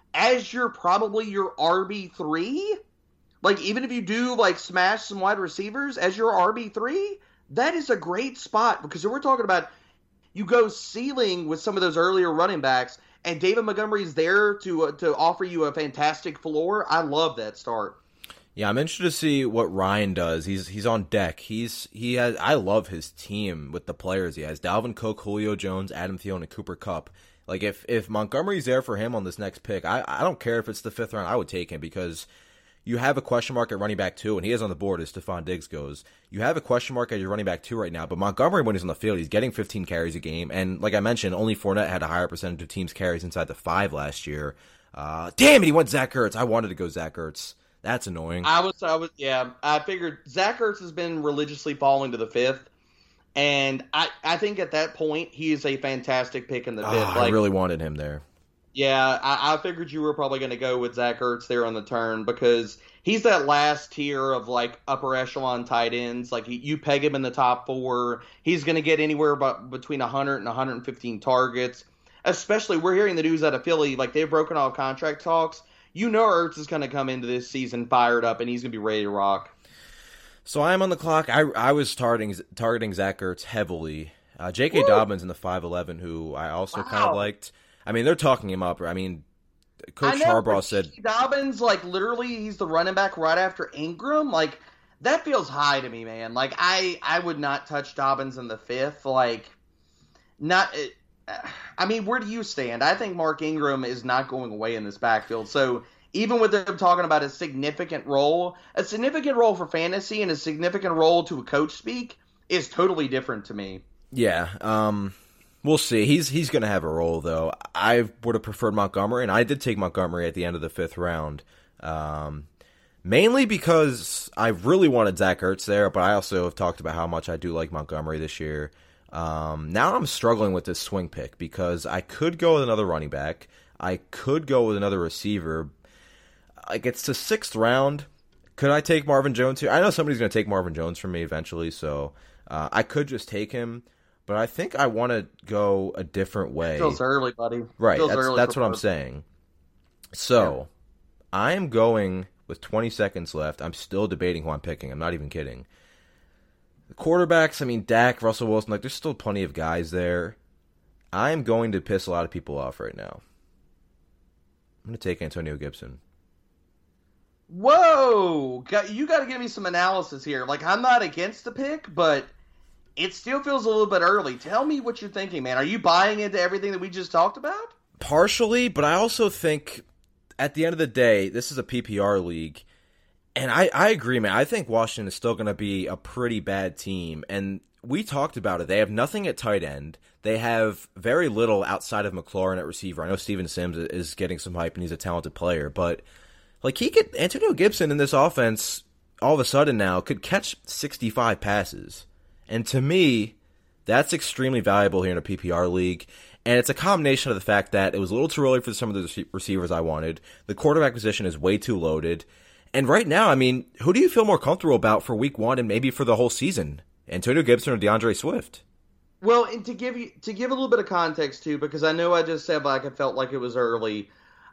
as you're probably your R B three, like even if you do like smash some wide receivers as your R B three, that is a great spot because we're talking about you go ceiling with some of those earlier running backs, and David Montgomery's there to uh, to offer you a fantastic floor. I love that start.
Yeah, I'm interested to see what Ryan does. He's he's on deck. He's he has. I love his team with the players he has: Dalvin Cook, Julio Jones, Adam Thielen, and Cooper Kupp. Like if if Montgomery's there for him on this next pick, I I don't care if it's the fifth round. I would take him because you have a question mark at running back two, and he is on the board as Stephon Diggs goes. You have a question mark at your running back two right now, but Montgomery, when he's on the field, he's getting fifteen carries a game. And like I mentioned, only Fournette had a higher percentage of teams' carries inside the five last year. Uh, damn it, he went Zach Ertz. I wanted to go Zach Ertz. That's annoying.
I was, I was, yeah. I figured Zach Ertz has been religiously falling to the fifth, and I, I think at that point he is a fantastic pick in the fifth.
Oh,
like,
I really wanted him there.
Yeah, I, I figured you were probably going to go with Zach Ertz there on the turn because he's that last tier of like upper echelon tight ends. Like you peg him in the top four, he's going to get anywhere about between one hundred and one hundred fifteen targets. Especially, we're hearing the news out of Philly, like they've broken off contract talks. You know Ertz is going to come into this season fired up, and he's going to be ready to rock.
So I am on the clock. I I was targeting targeting Zach Ertz heavily. Uh, J K. Dobbins in the five eleven, who I also
Wow.
kind of liked. I mean, they're talking him up. I mean, Coach
I know,
Harbaugh
but
said
Dobbins, like literally, he's the running back right after Ingram. Like that feels high to me, man. Like I, I would not touch Dobbins in the fifth. Like, not. I mean, where do you stand? I think Mark Ingram is not going away in this backfield. So even with them talking about a significant role, a significant role for fantasy and a significant role to a coach speak is totally different to me.
Yeah, um, we'll see. He's he's going to have a role, though. I would have preferred Montgomery, and I did take Montgomery at the end of the fifth round, um, mainly because I really wanted Zach Ertz there, but I also have talked about how much I do like Montgomery this year. Um, now I'm struggling with this swing pick because I could go with another running back. I could go with another receiver. Like, it's the sixth round. Could I take Marvin Jones here? I know somebody's going to take Marvin Jones from me eventually, so uh, I could just take him. But I think I want to go a different way.
It feels early, buddy.
Right,
feels
that's,
early
that's
for
what I'm
both.
saying. So, yeah. I am going with twenty seconds left. I'm still debating who I'm picking. I'm not even kidding. The quarterbacks, I mean, Dak, Russell Wilson, like, there's still plenty of guys there. I'm going to piss a lot of people off right now. I'm going to take Antonio Gibson.
Whoa! Got- You got to give me some analysis here. Like, I'm not against the pick, but it still feels a little bit early. Tell me what you're thinking, man. Are you buying into everything that we just talked about?
Partially, but I also think at the end of the day, this is a P P R league. And I, I agree, man. I think Washington is still going to be a pretty bad team. And we talked about it. They have nothing at tight end. They have very little outside of McLaurin at receiver. I know Steven Sims is getting some hype and he's a talented player. But, like, he could, Antonio Gibson in this offense, all of a sudden now could catch sixty-five passes. And to me, that's extremely valuable here in a P P R league. And it's a combination of the fact that it was a little too early for some of the receivers I wanted. The quarterback position is way too loaded. And right now, I mean, who do you feel more comfortable about for week one and maybe for the whole season? Antonio Gibson or DeAndre Swift?
Well, and to give you to give a little bit of context too, because I know I just said like I felt like it was early.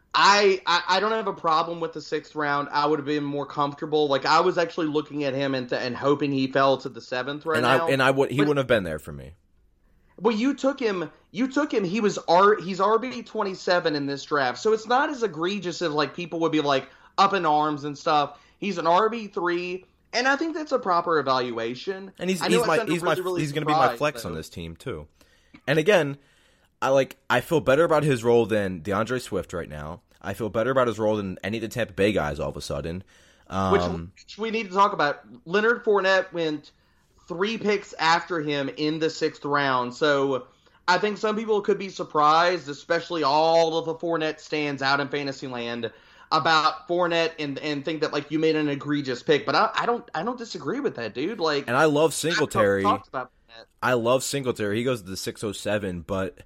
I, I I don't have a problem with the sixth round. I would have been more comfortable. Like I was actually looking at him and and hoping he fell to the seventh right
and
now.
I and I would he but, wouldn't have been there for me.
Well, you took him. You took him. He was R. He's R B twenty-seven in this draft, so it's not as egregious as like people would be like up in arms and stuff. He's an R B three. And I think that's a proper evaluation.
And he's he's my he's really, my really he's going to be my flex though. on this team too. And again, I like I feel better about his role than DeAndre Swift right now. I feel better about his role than any of the Tampa Bay guys all of a sudden. Um,
which, which we need to talk about. Leonard Fournette went three picks after him in the sixth round. So I think some people could be surprised, especially all of the Fournette stands out in fantasy land, about Fournette and and think that like you made an egregious pick, but I, I don't I don't disagree with that, dude. Like,
and I love Singletary.
I, about
I love Singletary. He goes to the six oh seven, but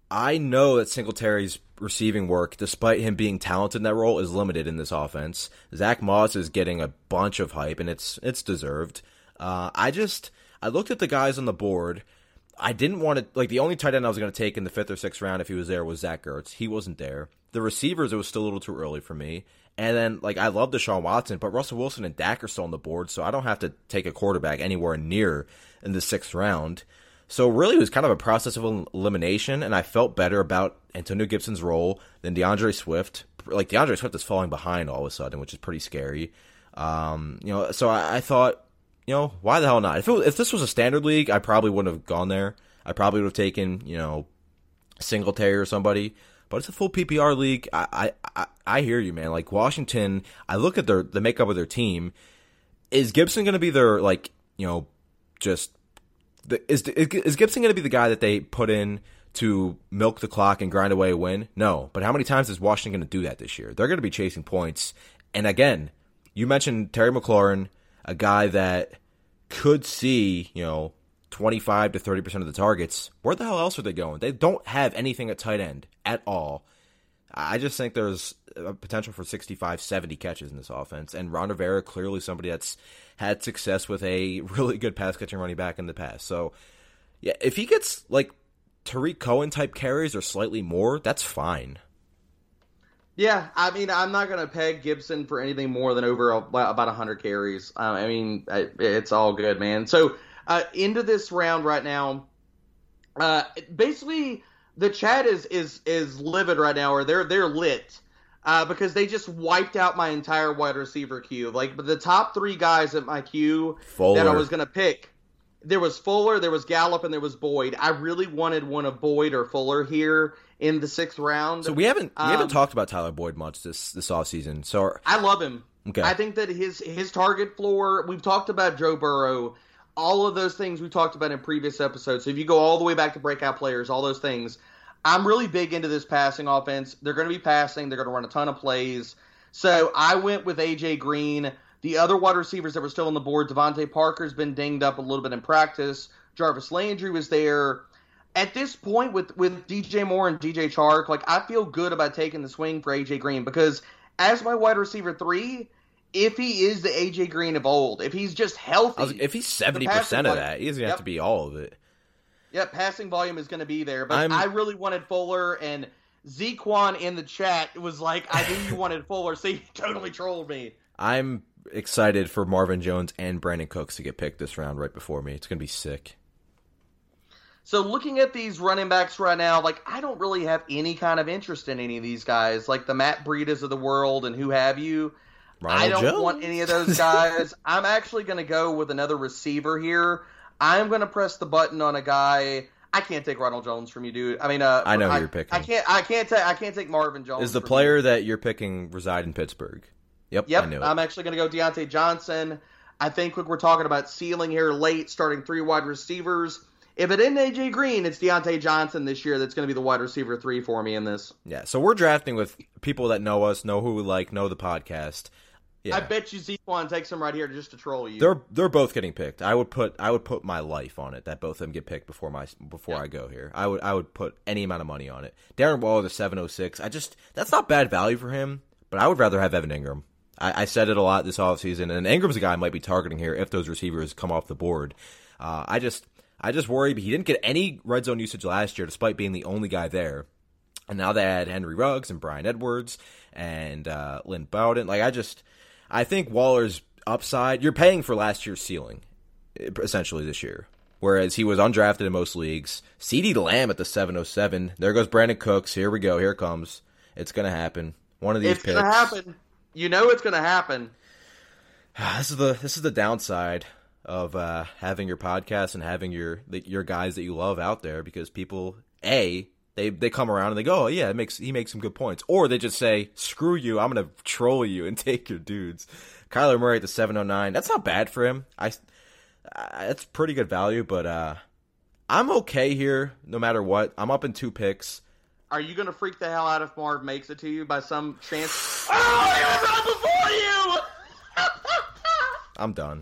I know that Singletary's receiving work, despite him being talented in that role, is limited in this offense. Zach Moss is getting a bunch of hype, and it's it's deserved. Uh, I just I looked at the guys on the board. I didn't want to like the only tight end I was going to take in the fifth or sixth round if he was there was Zach Ertz. He wasn't there. The receivers, it was still a little too early for me. And then, like, I love Deshaun Watson, but Russell Wilson and Dak are still on the board, so I don't have to take a quarterback anywhere near in the sixth round. So really, it was kind of a process of elimination, and I felt better about Antonio Gibson's role than DeAndre Swift. Like, DeAndre Swift is falling behind all of a sudden, which is pretty scary. Um, you know, so I, I thought, you know, why the hell not? If, it was, if this was a standard league, I probably wouldn't have gone there. I probably would have taken, you know, Singletary or somebody. But it's a full P P R league. I, I I hear you, man. Like Washington, I look at their the makeup of their team. Is Gibson going to be their like you know just the, is is Gibson going to be the guy that they put in to milk the clock and grind away a win? No. But how many times is Washington going to do that this year? They're going to be chasing points. And again, you mentioned Terry McLaurin, a guy that could see you know. twenty-five to thirty percent of the targets. Where the hell else are they going? They don't have anything at tight end at all. I just think there's a potential for sixty-five, seventy catches in this offense. And Ron Rivera, clearly somebody that's had success with a really good pass-catching running back in the past. So, yeah, if he gets, like, Tariq Cohen type carries or slightly more, that's fine.
Yeah, I mean, I'm not going to peg Gibson for anything more than over a, about one hundred carries. Um, I mean, it's all good, man. So, Uh, into this round right now, uh, basically the chat is is is livid right now, or they're they're lit uh, because they just wiped out my entire wide receiver queue. Like the top three guys at my queue
Fuller.
that I was gonna pick, there was Fuller, there was Gallup, and there was Boyd. I really wanted one of Boyd or Fuller here in the sixth round.
So we haven't we
um,
haven't talked about Tyler Boyd much this this offseason. So
I love him.
Okay.
I think that his his target floor. We've talked about Joe Burrow. All of those things we talked about in previous episodes. So if you go all the way back to breakout players, all those things, I'm really big into this passing offense. They're going to be passing. They're going to run a ton of plays. So I went with A J Green. The other wide receivers that were still on the board, Devontae Parker's been dinged up a little bit in practice. Jarvis Landry was there. At this point with, with D J Moore and D J Chark, like I feel good about taking the swing for A J Green because as my wide receiver three, if he is the A J Green of old, if he's just healthy.
Was, if he's seventy percent of that, he doesn't
yep.
have to be all of it.
Yep, passing volume is going to be there. But
I'm,
I really wanted Fuller, and Zequan in the chat was like, I knew you wanted Fuller, so he totally trolled me.
I'm excited for Marvin Jones and Brandon Cooks to get picked this round right before me. It's going to be sick.
So looking at these running backs right now, like I don't really have any kind of interest in any of these guys, like the Matt Breidas of the world and who have you.
Ronald
I don't
Jones.
want any of those guys. I'm actually going to go with another receiver here. I'm going to press the button on a guy. I can't take Ronald Jones from you, dude. I mean, uh,
I know
I,
who you're picking.
I can't. I can't take. I can't take Marvin Jones.
Is the
from
player
you.
that you're picking reside in Pittsburgh? Yep.
Yep.
I knew it.
I'm actually going to go Deontay Johnson. I think we're talking about ceiling here late, starting three wide receivers. If it isn't A J Green, it's Deontay Johnson this year that's going to be the wide receiver three for me in this.
Yeah. So we're drafting with people that know us, know who we like, know the podcast. Yeah.
I bet you Zequan takes him right here just to troll you.
They're they're both getting picked. I would put I would put my life on it that both of them get picked before my before
yeah.
I go here. I would I would put any amount of money on it. Darren Waller, the seven oh six. I just that's not bad value for him, but I would rather have Evan Ingram. I, I said it a lot this offseason, and Ingram's a guy I might be targeting here if those receivers come off the board. Uh, I just I just worry, but he didn't get any red zone usage last year, despite being the only guy there. And now they had Henry Ruggs and Brian Edwards and uh, Lynn Bowden. Like I just. I think Waller's upside, you're paying for last year's ceiling, essentially this year. Whereas he was undrafted in most leagues. CeeDee Lamb at the seven oh seven. There goes Brandon Cooks. Here we go. Here it comes. It's going to happen. One of these
it's
picks.
It's going to happen. You know it's going to happen.
This is the this is the downside of uh, having your podcast and having your your guys that you love out there, because people, A, They they come around and they go, oh, yeah, it makes he makes some good points. Or they just say, screw you, I'm going to troll you and take your dudes. Kyler Murray at the seven oh nine. That's not bad for him. I, I That's pretty good value, but uh, I'm okay here no matter what. I'm up in two picks.
Are you going to freak the hell out if Marv makes it to you by some chance? Oh, he was right before you!
I'm done.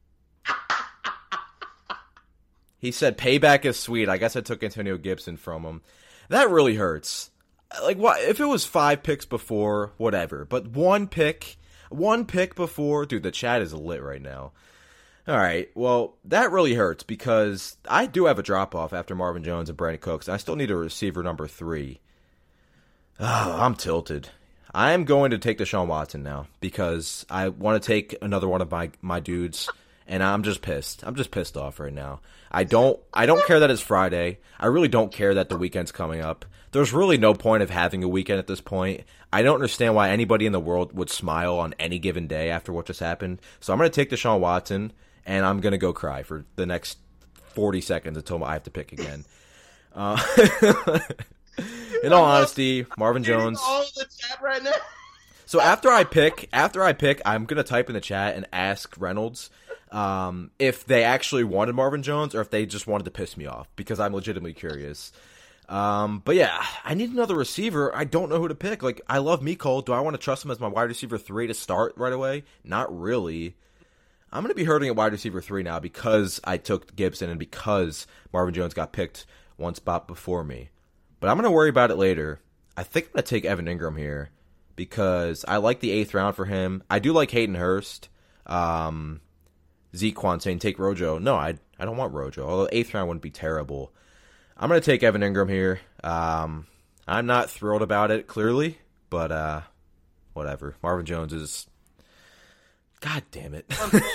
He said payback is sweet. I guess I took Antonio Gibson from him. That really hurts. Like, what if it was five picks before, whatever. But one pick, one pick before, dude, the chat is lit right now. All right, well, that really hurts because I do have a drop-off after Marvin Jones and Brandon Cooks, and I still need a receiver number three. Oh, I'm tilted. I am going to take Deshaun Watson now because I want to take another one of my, my dudes, and I'm just pissed. I'm just pissed off right now. I don't I don't care that it's Friday. I really don't care that the weekend's coming up. There's really no point of having a weekend at this point. I don't understand why anybody in the world would smile on any given day after what just happened. So I'm going to take Deshaun Watson, and I'm going to go cry for the next forty seconds until I have to pick again. Uh, in all honesty, Marvin Jones.
All of the chat right now.
So after I pick, after I pick, I'm going to type in the chat and ask Reynolds um, if they actually wanted Marvin Jones or if they just wanted to piss me off, because I'm legitimately curious. Um, but yeah, I need another receiver. I don't know who to pick. Like, I love Mecole. Do I want to trust him as my wide receiver three to start right away? Not really. I'm going to be hurting at wide receiver three now because I took Gibson and because Marvin Jones got picked one spot before me. But I'm going to worry about it later. I think I'm going to take Evan Ingram here because I like the eighth round for him. I do like Hayden Hurst. Um, Zequan saying take Rojo. No, I I don't want Rojo. Although eighth round wouldn't be terrible. I'm going to take Evan Ingram here. Um, I'm not thrilled about it, clearly, but uh, whatever. Marvin Jones is... God damn it.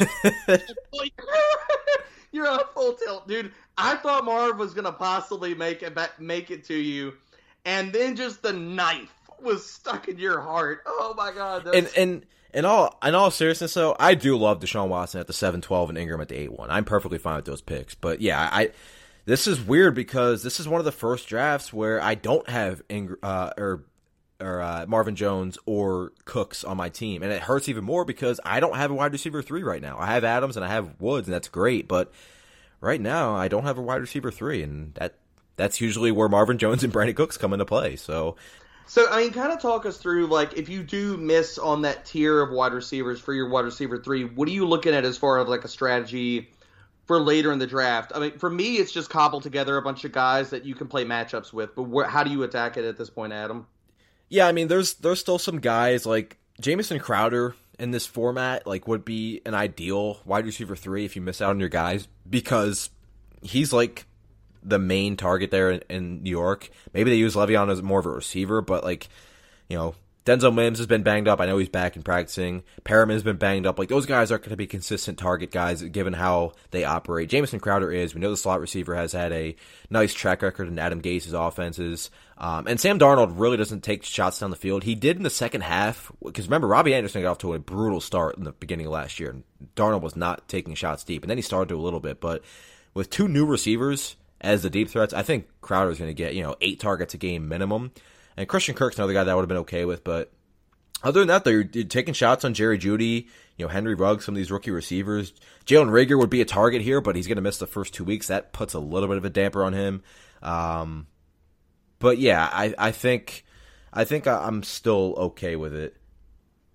You're on full tilt, dude. I thought Marv was going to possibly make it back, make it to you, and then just the knife was stuck in your heart. Oh, my God.
And, and in all in all seriousness, though, I do love Deshaun Watson at the seven twelve and Ingram at the eight one. I'm perfectly fine with those picks. But, yeah, I... This is weird because this is one of the first drafts where I don't have Ing- uh, or or uh, Marvin Jones or Cooks on my team, and it hurts even more because I don't have a wide receiver three right now. I have Adams and I have Woods, and that's great, but right now I don't have a wide receiver three, and that that's usually where Marvin Jones and Brandon Cooks come into play. So,
so I mean, kind of talk us through, like, if you do miss on that tier of wide receivers for your wide receiver three, what are you looking at as far as like a strategy for later in the draft? I mean, for me, it's just cobble together a bunch of guys that you can play matchups with. But wh- how do you attack it at this point, Adam?
Yeah, I mean, there's there's still some guys like Jamison Crowder in this format, like, would be an ideal wide receiver three if you miss out on your guys because he's like the main target there in, in New York. Maybe they use Le'Veon as more of a receiver, but like, you know, Denzel Mims has been banged up. I know he's back and practicing. Perriman's been banged up. Like, those guys aren't going to be consistent target guys given how they operate. Jamison Crowder is. We know the slot receiver has had a nice track record in Adam Gase's offenses. Um, and Sam Darnold really doesn't take shots down the field. He did in the second half. Because remember, Robbie Anderson got off to a brutal start in the beginning of last year. And Darnold was not taking shots deep. And then he started to a little bit. But with two new receivers as the deep threats, I think Crowder's going to get, you know, eight targets a game minimum. And Christian Kirk's another guy that I would have been okay with, but other than that, though, you're, you're taking shots on Jerry Jeudy, you know, Henry Ruggs, some of these rookie receivers. Jalen Reagor would be a target here, but he's going to miss the first two weeks. That puts a little bit of a damper on him. Um, but yeah, I, I think I think I'm still okay with it.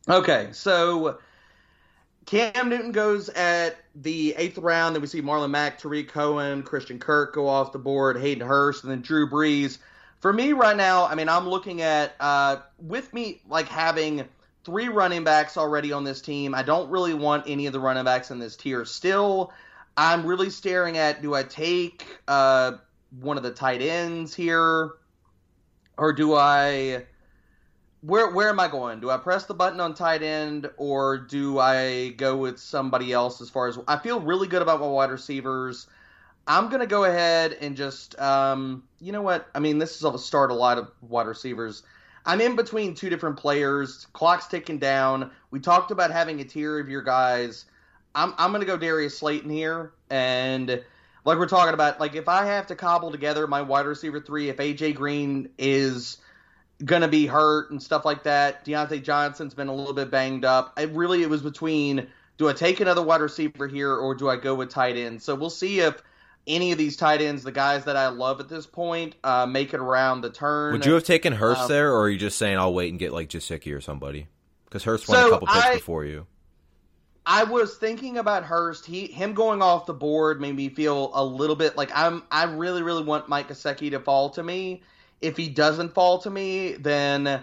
Okay, so Cam Newton goes at the eighth round. Then we see Marlon Mack, Tariq Cohen, Christian Kirk go off the board, Hayden Hurst, and then Drew Brees. For me right now, I mean, I'm looking at, uh, with me, like, having three running backs already on this team. I don't really want any of the running backs in this tier still. I'm really staring at, do I take uh, one of the tight ends here? Or do I... Where where am I going? Do I press the button on tight end, or do I go with somebody else as far as... I feel really good about my wide receivers. I'm going to go ahead and just... Um, you know what? I mean, this is a start a lot of wide receivers. I'm in between two different players. Clock's ticking down. We talked about having a tier of your guys. I'm I'm going to go Darius Slayton here. And like we're talking about, like if I have to cobble together my wide receiver three, if A J Green is going to be hurt and stuff like that, Deontay Johnson's been a little bit banged up. I really, it was between, do I take another wide receiver here or do I go with tight end? So we'll see if any of these tight ends, the guys that I love at this point, uh, make it around the turn.
Would you have taken Hurst um, there, or are you just saying I'll wait and get like Gesicki or somebody? Because Hurst went so a couple picks I, before you.
I was thinking about Hurst. He him going off the board made me feel a little bit like I'm. I really, really want Mike Gesicki to fall to me. If he doesn't fall to me, then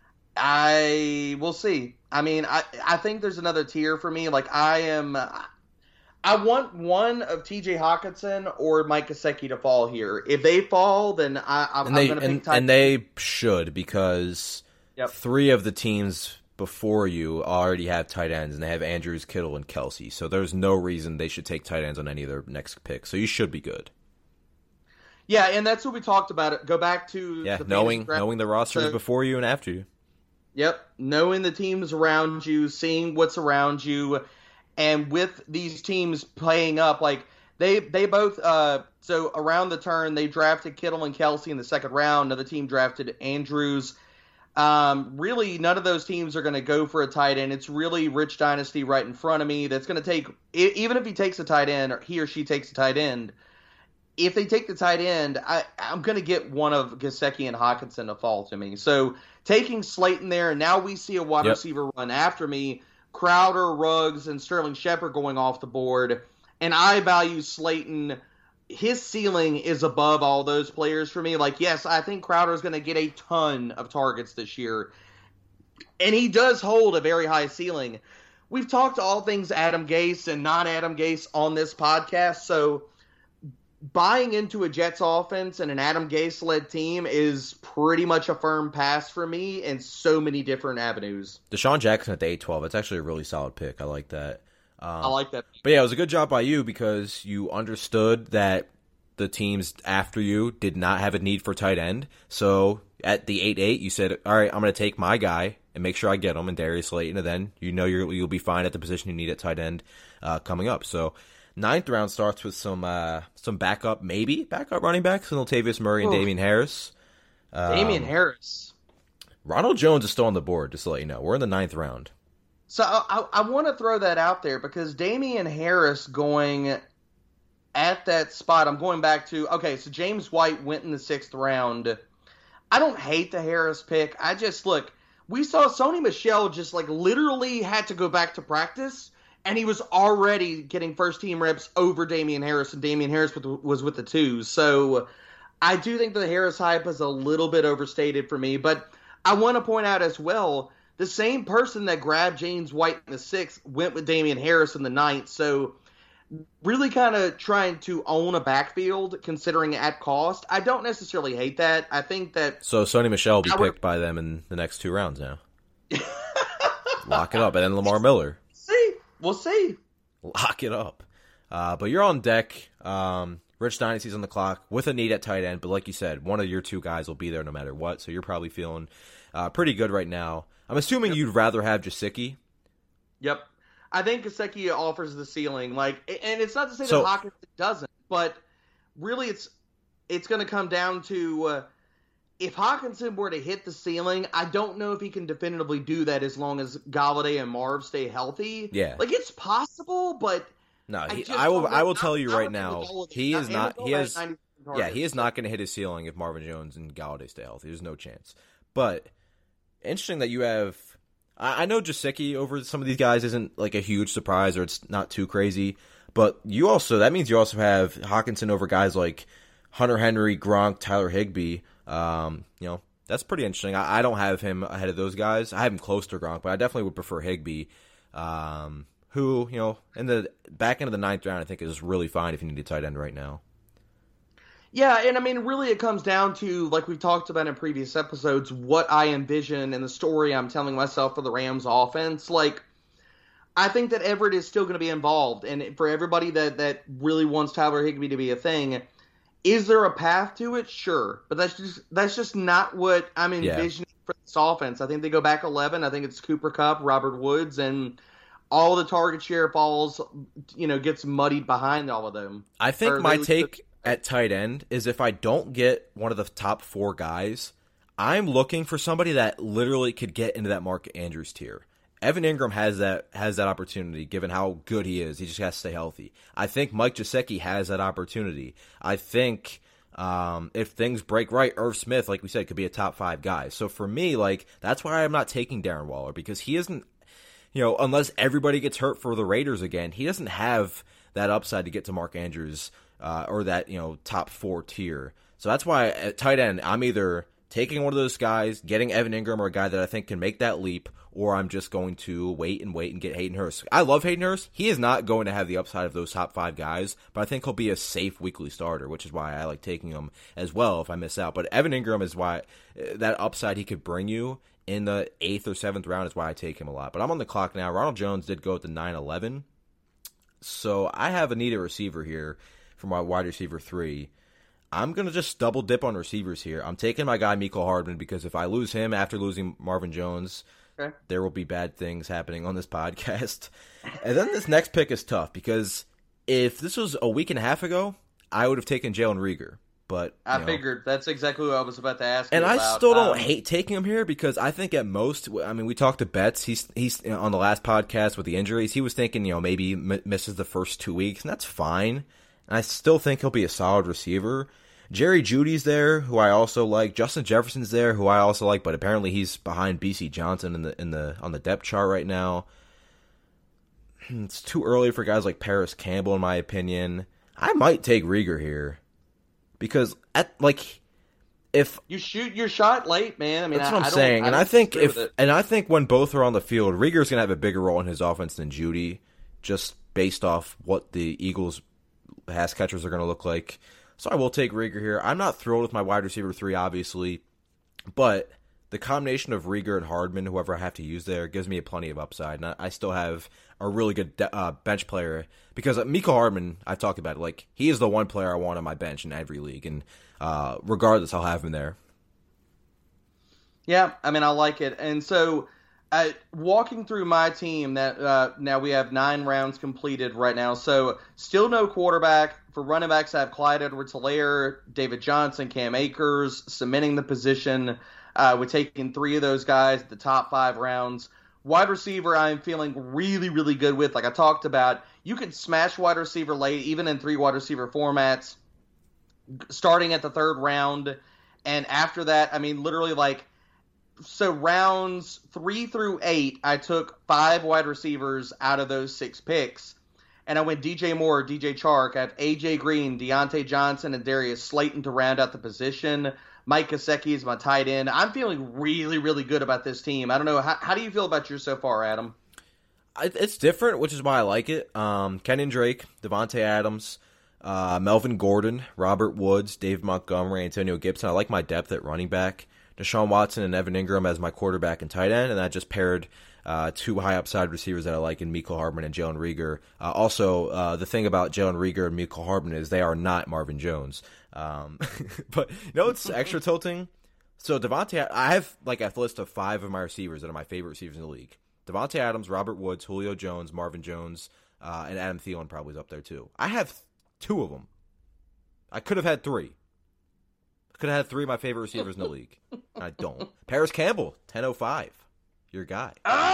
I will see. I mean, I I think there's another tier for me. Like I am. I want one of T J Hawkinson or Mike Gesicki to fall here. If they fall, then I, I'm, I'm going to pick tight
And they should, because yep. three of the teams before you already have tight ends, and they have Andrews, Kittle, and Kelsey. So there's no reason they should take tight ends on any of their next picks. So you should be good.
Yeah, and that's what we talked about. Go back to
yeah,
the
knowing knowing the rosters so, before you and after you.
Yep, knowing the teams around you, seeing what's around you. And with these teams playing up, like they they both uh, so around the turn they drafted Kittle and Kelsey in the second round. Another team drafted Andrews. Um, really, none of those teams are going to go for a tight end. It's really Rich Dynasty right in front of me. That's going to take, even if he takes a tight end or he or she takes a tight end. If they take the tight end, I, I'm going to get one of Gesicki and Hawkinson to fall to me. So taking Slayton there, and now we see a wide yep. receiver run after me. Crowder, Ruggs, and Sterling Shepard going off the board. And I value Slayton. His ceiling is above all those players for me. Like, yes, I think Crowder is going to get a ton of targets this year. And he does hold a very high ceiling. We've talked all things Adam Gase and not Adam Gase on this podcast. So buying into a Jets offense and an Adam Gase-led team is pretty much a firm pass for me in so many different avenues.
Deshaun Jackson at the eight twelve, it's actually a really solid pick. I like that. Um,
I like that.
But yeah, it was a good job by you because you understood that the teams after you did not have a need for tight end. So at the eight eight, you said, all right, I'm going to take my guy and make sure I get him, and Darius Slayton, and then you know you're, you'll be fine at the position you need at tight end uh, coming up. So ninth round starts with some uh, some backup, maybe backup running backs, and Latavius Murray and Ooh. Damien Harris.
Um, Damien Harris.
Ronald Jones is still on the board, just to let you know. We're in the ninth round.
So I, I, I want to throw that out there because Damien Harris going at that spot, I'm going back to, okay, so James White went in the sixth round. I don't hate the Harris pick. I just, look, we saw Sony Michel just like literally had to go back to practice, and he was already getting first-team reps over Damien Harris, and Damien Harris was with the twos. So I do think the Harris hype is a little bit overstated for me, but I want to point out as well, the same person that grabbed James White in the sixth went with Damien Harris in the ninth. So really kind of trying to own a backfield, considering at cost. I don't necessarily hate that. I think that...
So Sony Michel will be picked would... by them in the next two rounds now. Lock it up. And then Lamar Miller.
See? We'll see.
Lock it up. Uh, but you're on deck. Um, Rich Dynasty's on the clock with a need at tight end. But like you said, one of your two guys will be there no matter what. So you're probably feeling uh, pretty good right now. I'm assuming yep. you'd rather have Gesicki.
Yep. I think Gesicki offers the ceiling. Like, and it's not to say
so,
that Hawkinson doesn't, but really it's it's going to come down to uh, if Hawkinson were to hit the ceiling, I don't know if he can definitively do that as long as Galladay and Marv stay healthy.
Yeah.
Like, it's possible, but
no, he, I, I will I will tell you right now, he is not he has yeah, he is not going to hit his ceiling if Marvin Jones and Galladay stay healthy. There's no chance. But interesting that you have I, I know Gesicki over some of these guys isn't like a huge surprise, or it's not too crazy. But you also that means you also have Hawkinson over guys like Hunter Henry, Gronk, Tyler Higbee. Um, you know, that's pretty interesting. I, I don't have him ahead of those guys. I have him close to Gronk, but I definitely would prefer Higbee. Um, who, you know, in the back end of the ninth round, I think is really fine if you need a tight end right now.
Yeah, and I mean, really it comes down to, like we've talked about in previous episodes, what I envision and the story I'm telling myself for the Rams offense. Like, I think that Everett is still going to be involved, and for everybody that, that really wants Tyler Higbee to be a thing, is there a path to it? Sure, but that's just that's just not what I'm envisioning yeah. for this offense. I think they go back eleven. I think it's Cooper Kupp, Robert Woods, and all the target share falls, you know, gets muddied behind all of them.
I think
or
my
they,
take at tight end is if I don't get one of the top four guys, I'm looking for somebody that literally could get into that Mark Andrews tier. Evan Ingram has that has that opportunity, given how good he is. He just has to stay healthy. I think Mike Gesicki has that opportunity. I think um, if things break right, Irv Smith, like we said, could be a top five guy. So for me, like that's why I'm not taking Darren Waller, because he isn't, you know, unless everybody gets hurt for the Raiders again, he doesn't have that upside to get to Mark Andrews uh, or that, you know, top four tier. So that's why at tight end, I'm either taking one of those guys, getting Evan Ingram or a guy that I think can make that leap, or I'm just going to wait and wait and get Hayden Hurst. I love Hayden Hurst. He is not going to have the upside of those top five guys, but I think he'll be a safe weekly starter, which is why I like taking him as well if I miss out. But Evan Ingram is why that upside he could bring you in the eighth or seventh round is why I take him a lot. But I'm on the clock now. Ronald Jones did go at the nine eleven, so I have a needed receiver here for my wide receiver three. I'm going to just double dip on receivers here. I'm taking my guy Mecole Hardman because if I lose him after losing Marvin Jones, okay, there will be bad things happening on this podcast. And then this next pick is tough because if this was a week and a half ago, I would have taken Jalen Reagor. But
I
know,
figured that's exactly what I was about to ask.
And
you
I
about.
still don't
um,
hate taking him here because I think at most, I mean, we talked to Betts. He's he's on the last podcast with the injuries. He was thinking, you know, maybe m- misses the first two weeks, and that's fine. And I still think he'll be a solid receiver. Jerry Jeudy's there, who I also like. Justin Jefferson's there, who I also like, but apparently he's behind B C Johnson in the in the on the depth chart right now. It's too early for guys like Paris Campbell, in my opinion. I might take Reagor here because at like if
you shoot your shot late, man. I mean,
that's
I,
what I'm
I
saying,
I
and I think if
it.
and I think when both are on the field, Reagor's gonna have a bigger role in his offense than Jeudy, just based off what the Eagles' pass catchers are gonna look like. So I will take Reagor here. I'm not thrilled with my wide receiver three, obviously, but the combination of Reagor and Hardman, whoever I have to use there, gives me a plenty of upside. And I still have a really good uh, bench player because Mecole Hardman, I've talked about it, like he is the one player I want on my bench in every league, and uh, regardless, I'll have him there.
Yeah, I mean, I like it. And so uh, walking through my team, that uh, now we have nine rounds completed right now. So still no quarterback. For running backs, I have Clyde Edwards-Helaire, David Johnson, Cam Akers, cementing the position. Uh, we're taking three of those guys at the top five rounds. Wide receiver, I'm feeling really, really good with. Like I talked about, you could smash wide receiver late, even in three wide receiver formats, starting at the third round. And after that, I mean, literally like, so rounds three through eight, I took five wide receivers out of those six picks. And I went D J Moore, D J Chark. I have A J Green, Deontay Johnson, and Darius Slayton to round out the position. Mike Gesicki is my tight end. I'm feeling really, really good about this team. I don't know. How, how do you feel about yours so far, Adam?
It's different, which is why I like it. Um, Kenyon Drake, Devontae Adams, uh, Melvin Gordon, Robert Woods, Dave Montgomery, Antonio Gibson. I like my depth at running back. Deshaun Watson and Evan Ingram as my quarterback and tight end, and I just paired uh, two high upside receivers that I like in Mecole Hardman and Jalen Reagor. Uh, also, uh, the thing about Jalen Reagor and Mecole Hardman is they are not Marvin Jones. Um, but you know it's extra tilting. So Devontae, I have like a list of five of my receivers that are my favorite receivers in the league. Devontae Adams, Robert Woods, Julio Jones, Marvin Jones, uh, and Adam Thielen probably is up there too. I have two of them. I could have had three. Could have had three of my favorite receivers in the league. I don't. Paris Campbell, ten oh five. Your guy.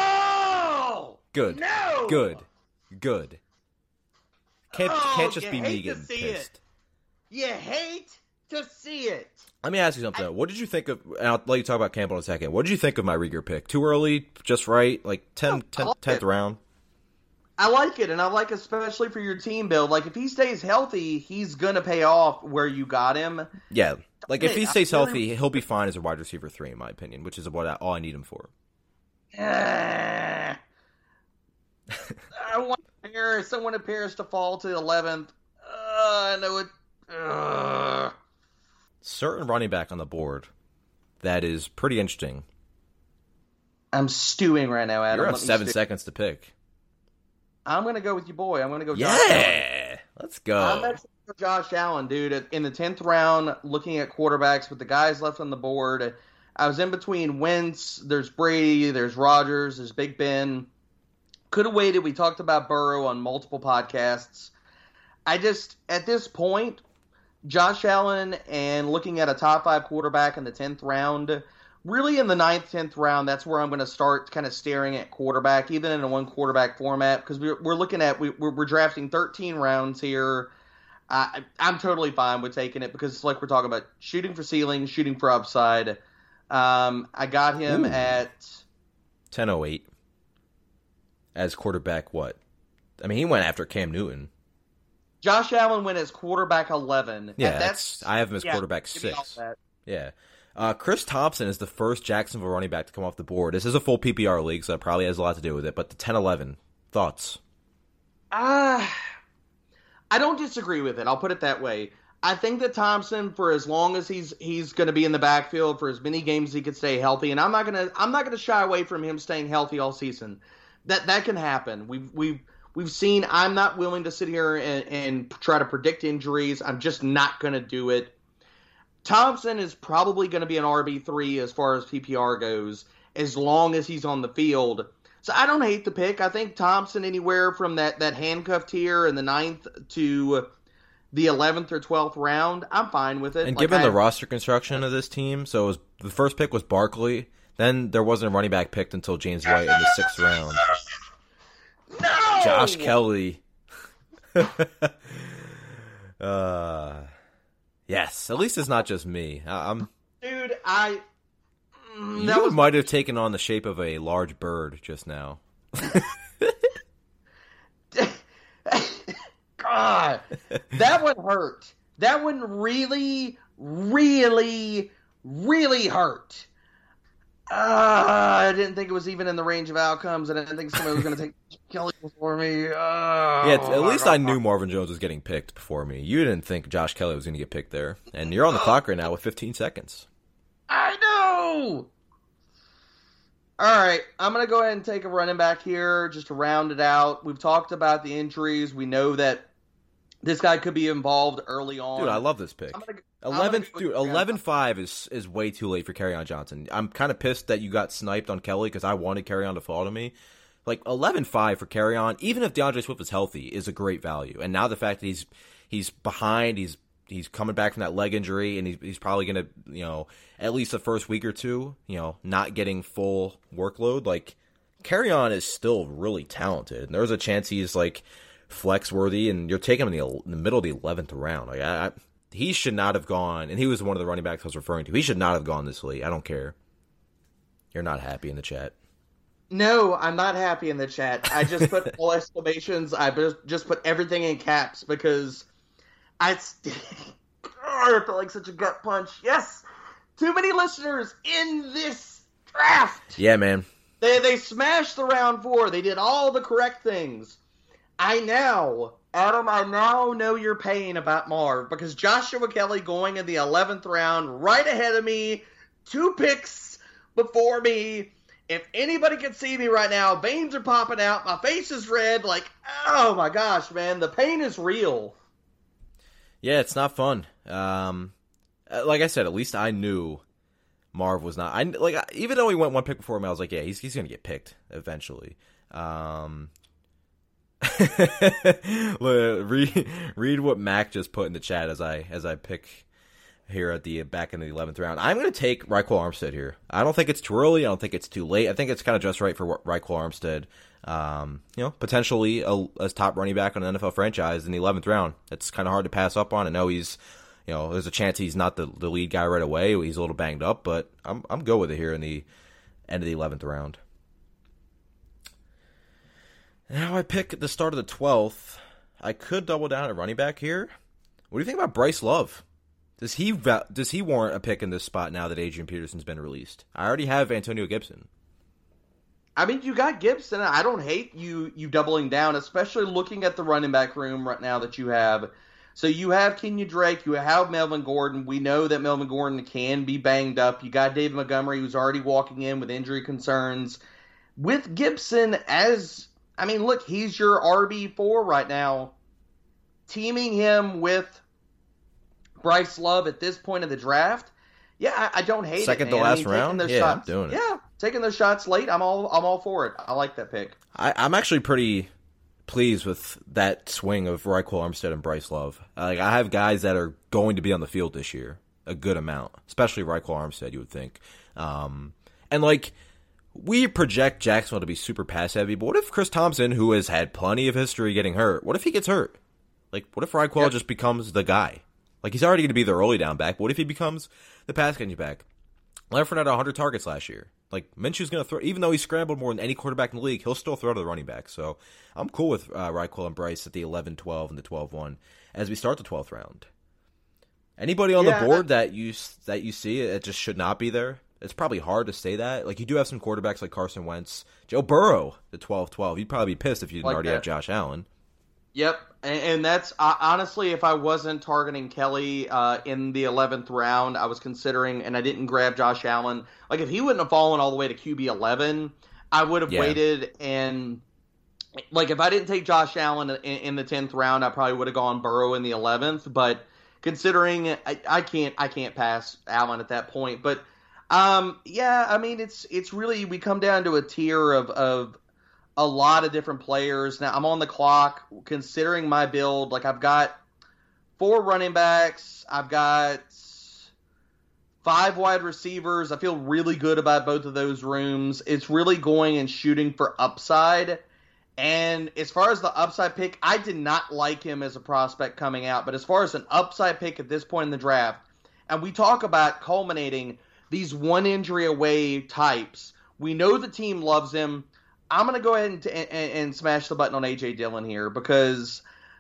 Oh!
Good.
No!
Good. Good. Can't,
oh,
can't just
you
be
hate
me
to
getting
see
pissed.
It. You hate to see it.
Let me ask you something. I, what did you think of, and I'll let you talk about Campbell in a second. What did you think of my Rieger pick? Too early, just right, like ten, ten, like tenth it. round?
I like it, and I like especially for your team build. Like, if he stays healthy, he's going to pay off where you got him.
Yeah. Like, if he stays healthy, he'll be fine as a wide receiver three, in my opinion, which is what I, all I need him for.
Uh, I want Paris. I want Paris to fall to eleventh. Uh, I know it. Uh.
Certain running back on the board that is pretty interesting.
I'm stewing right now, Adam.
You're on seven seconds to pick.
I'm going to go with your boy. I'm going to go
yeah,
Josh Allen.
Let's go.
I'm actually going to go Josh Allen, dude. In the tenth round, looking at quarterbacks with the guys left on the board, I was in between Wentz, there's Brady, there's Rodgers, there's Big Ben. Could have waited. We talked about Burrow on multiple podcasts. I just, at this point, Josh Allen and looking at a top five quarterback in the tenth round, really in the ninth, tenth round, that's where I'm going to start kind of staring at quarterback, even in a one quarterback format, because we're, we're looking at, we, we're, we're drafting thirteen rounds here. Uh, I'm totally fine with taking it because it's like we're talking about shooting for ceiling, shooting for upside. Um, I got him Ooh. at
ten oh eight as quarterback. What? I mean, he went after Cam Newton.
Josh Allen went as quarterback eleven.
Yeah, that's, that's I have him as yeah, quarterback six. Yeah. Uh, Chris Thompson is the first Jacksonville running back to come off the board. This is a full P P R league, so that probably has a lot to do with it. But the ten eleven, thoughts?
Uh, I don't disagree with it. I'll put it that way. I think that Thompson, for as long as he's he's going to be in the backfield for as many games as he could stay healthy, and I'm not gonna I'm not gonna shy away from him staying healthy all season. That that can happen. We've we've we've seen. I'm not willing to sit here and, and try to predict injuries. I'm just not going to do it. Thompson is probably going to be an R B three as far as P P R goes, as long as he's on the field. So I don't hate the pick. I think Thompson anywhere from that, that handcuff tier in the ninth to the eleventh or twelfth round, I'm fine with it.
And
like
given
I,
the roster construction of this team, so it was, the first pick was Barkley, then there wasn't a running back picked until James White in the sixth round.
No!
Josh Kelly. uh... Yes, at least it's not just me. I'm,
Dude, I...
Mm, you was... might have taken on the shape of a large bird just now.
God, that one hurt. That one really, really, really hurt. Uh, I didn't think it was even in the range of outcomes, and I didn't think somebody was going to take Kelly before me. Oh,
yeah, at least I knew Marvin Jones was getting picked before me. You didn't think Josh Kelly was going to get picked there, and you're on the clock right now with fifteen seconds.
I know! All right, I'm going to go ahead and take a running back here just to round it out. We've talked about the injuries. We know that this guy could be involved early on.
Dude, I love this pick. Gonna, eleven, dude, eleven five is is way too late for Kerryon Johnson. I'm kind of pissed that you got sniped on Kelly because I wanted Kerryon to fall to me. Like, eleven five for Kerryon, even if DeAndre Swift is healthy, is a great value. And now the fact that he's he's behind, he's he's coming back from that leg injury, and he's, he's probably going to, you know, at least the first week or two, you know, not getting full workload. Like, Kerryon is still really talented. And there's a chance he's, like, flex worthy, and you're taking him in the, in the middle of the eleventh round. Like, I, I, he should not have gone, and he was one of the running backs I was referring to. He should not have gone this late. I don't care. You're not happy in the chat.
No, I'm not happy in the chat. I just put all exclamations. I just put everything in caps because I, I feel like such a gut punch. Yes, too many listeners in this draft.
Yeah, man.
They they smashed the round four. They did all the correct things. I now, Adam, I now know your pain about Marv because Joshua Kelly going in the eleventh round, right ahead of me, two picks before me. If anybody can see me right now, veins are popping out, my face is red, like, oh my gosh, man, the pain is real.
Yeah, it's not fun. Um, like I said, at least I knew Marv was not. I like even though he went one pick before me, I was like, yeah, he's he's gonna get picked eventually. Um, read read what Mac just put in the chat as I as I pick here at the back in the eleventh round. I'm going to take Ryquell Armstead here. I don't think it's too early. I don't think it's too late. I think it's kind of just right for Ryquell Armstead. Um, you know, potentially a, a top running back on an N F L franchise in the eleventh round. It's kind of hard to pass up on. I know he's, you know, there's a chance he's not the, the lead guy right away. He's a little banged up, but I'm I'm good with it here in the end of the eleventh round. Now I pick at the start of the twelfth. I could double down at running back here. What do you think about Bryce Love? Does he does he warrant a pick in this spot now that Adrian Peterson's been released? I already have Antonio Gibson.
I mean, you got Gibson. I don't hate you you doubling down, especially looking at the running back room right now that you have. So you have Kenya Drake, you have Melvin Gordon. We know that Melvin Gordon can be banged up. You got David Montgomery, who's already walking in with injury concerns. With Gibson as, I mean, look, he's your R B four right now. Teaming him with Bryce Love at this point of the draft, yeah, I, I don't hate
Second
it.
Second to last
I mean,
round?
those
Yeah,
shots,
I'm doing it.
Yeah, taking those shots late, I'm all I'm all for it. I like that pick.
I, I'm actually pretty pleased with that swing of Ryquell Armstead and Bryce Love. Like, I have guys that are going to be on the field this year, a good amount, especially Ryquell Armstead, you would think. Um, and, like, we project Jacksonville to be super pass-heavy, but what if Chris Thompson, who has had plenty of history getting hurt, what if he gets hurt? Like, what if Ryquell yep. just becomes the guy? Like, he's already going to be the early down back, but what if he becomes the pass-catching back? Leonard Fournette had one hundred targets last year. Like, Minshew's going to throw, even though he scrambled more than any quarterback in the league, he'll still throw to the running back. So I'm cool with uh, Ryquell and Bryce at the eleven twelve and the twelve one as we start the twelfth round. Anybody on yeah, the board that you that you see it just should not be there? It's probably hard to say that. Like, you do have some quarterbacks like Carson Wentz, Joe Burrow, the twelve twelve. You'd probably be pissed if you didn't like already that. have Josh Allen.
Yep, and, and that's uh, honestly, if I wasn't targeting Kelly uh, in the eleventh round, I was considering, and I didn't grab Josh Allen. Like, if he wouldn't have fallen all the way to Q B eleven, I would have yeah. waited. And like, if I didn't take Josh Allen in, in the tenth round, I probably would have gone Burrow in the eleventh. But considering I, I can't, I can't pass Allen at that point. But um, yeah, I mean, it's it's really we come down to a tier of of. a lot of different players. Now, I'm on the clock considering my build. Like, I've got four running backs. I've got five wide receivers. I feel really good about both of those rooms. It's really going and shooting for upside. And as far as the upside pick, I did not like him as a prospect coming out. But as far as an upside pick at this point in the draft, and we talk about culminating these one injury away types, we know the team loves him. I'm going to go ahead and, and, and smash the button on A J Dillon here because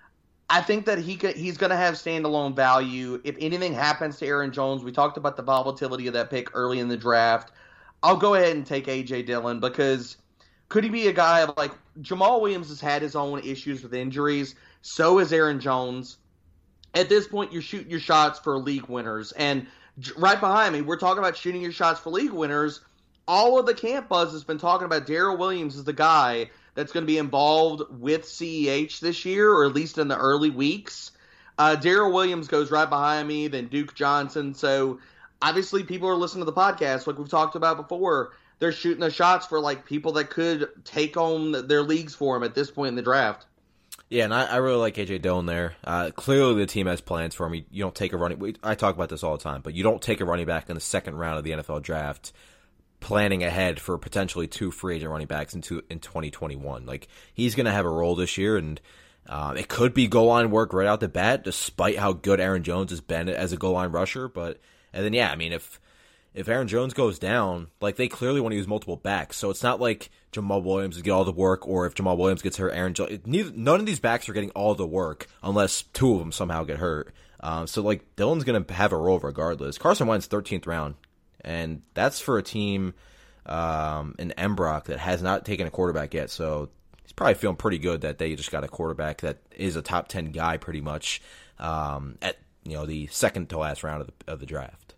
I think that he could, he's going to have standalone value. If anything happens to Aaron Jones, we talked about the volatility of that pick early in the draft. I'll go ahead and take A J Dillon because could he be a guy of like Jamal Williams has had his own issues with injuries. So has Aaron Jones. At this point, you're shooting your shots for league winners. And right behind me, we're talking about shooting your shots for league winners. All of the camp buzz has been talking about Darrell Williams as the guy that's going to be involved with C E H this year, or at least in the early weeks. Uh, Darrell Williams goes right behind me, then Duke Johnson. So obviously people are listening to the podcast, like we've talked about before. They're shooting the shots for like people that could take on their leagues for him at this point in the draft.
Yeah, and I, I really like A J Dillon there. Uh, clearly the team has plans for him. You, you don't take a running we, I talk about this all the time, but you don't take a running back in the second round of the N F L draft planning ahead for potentially two free agent running backs in, two, in twenty twenty-one. Like, he's going to have a role this year, and uh, it could be goal line work right out the bat, despite how good Aaron Jones has been as a goal line rusher. But and then, yeah, I mean, if if Aaron Jones goes down, like, they clearly want to use multiple backs. So it's not like Jamal Williams get all the work, or if Jamal Williams gets hurt, Aaron Jones. Neither, none of these backs are getting all the work unless two of them somehow get hurt. Um, so, like, Dillon's going to have a role regardless. Carson Wentz, thirteenth round. And that's for a team um, in Embrock that has not taken a quarterback yet. So he's probably feeling pretty good that they just got a quarterback that is a top ten guy pretty much um, at you know the second to last round of the, of the draft.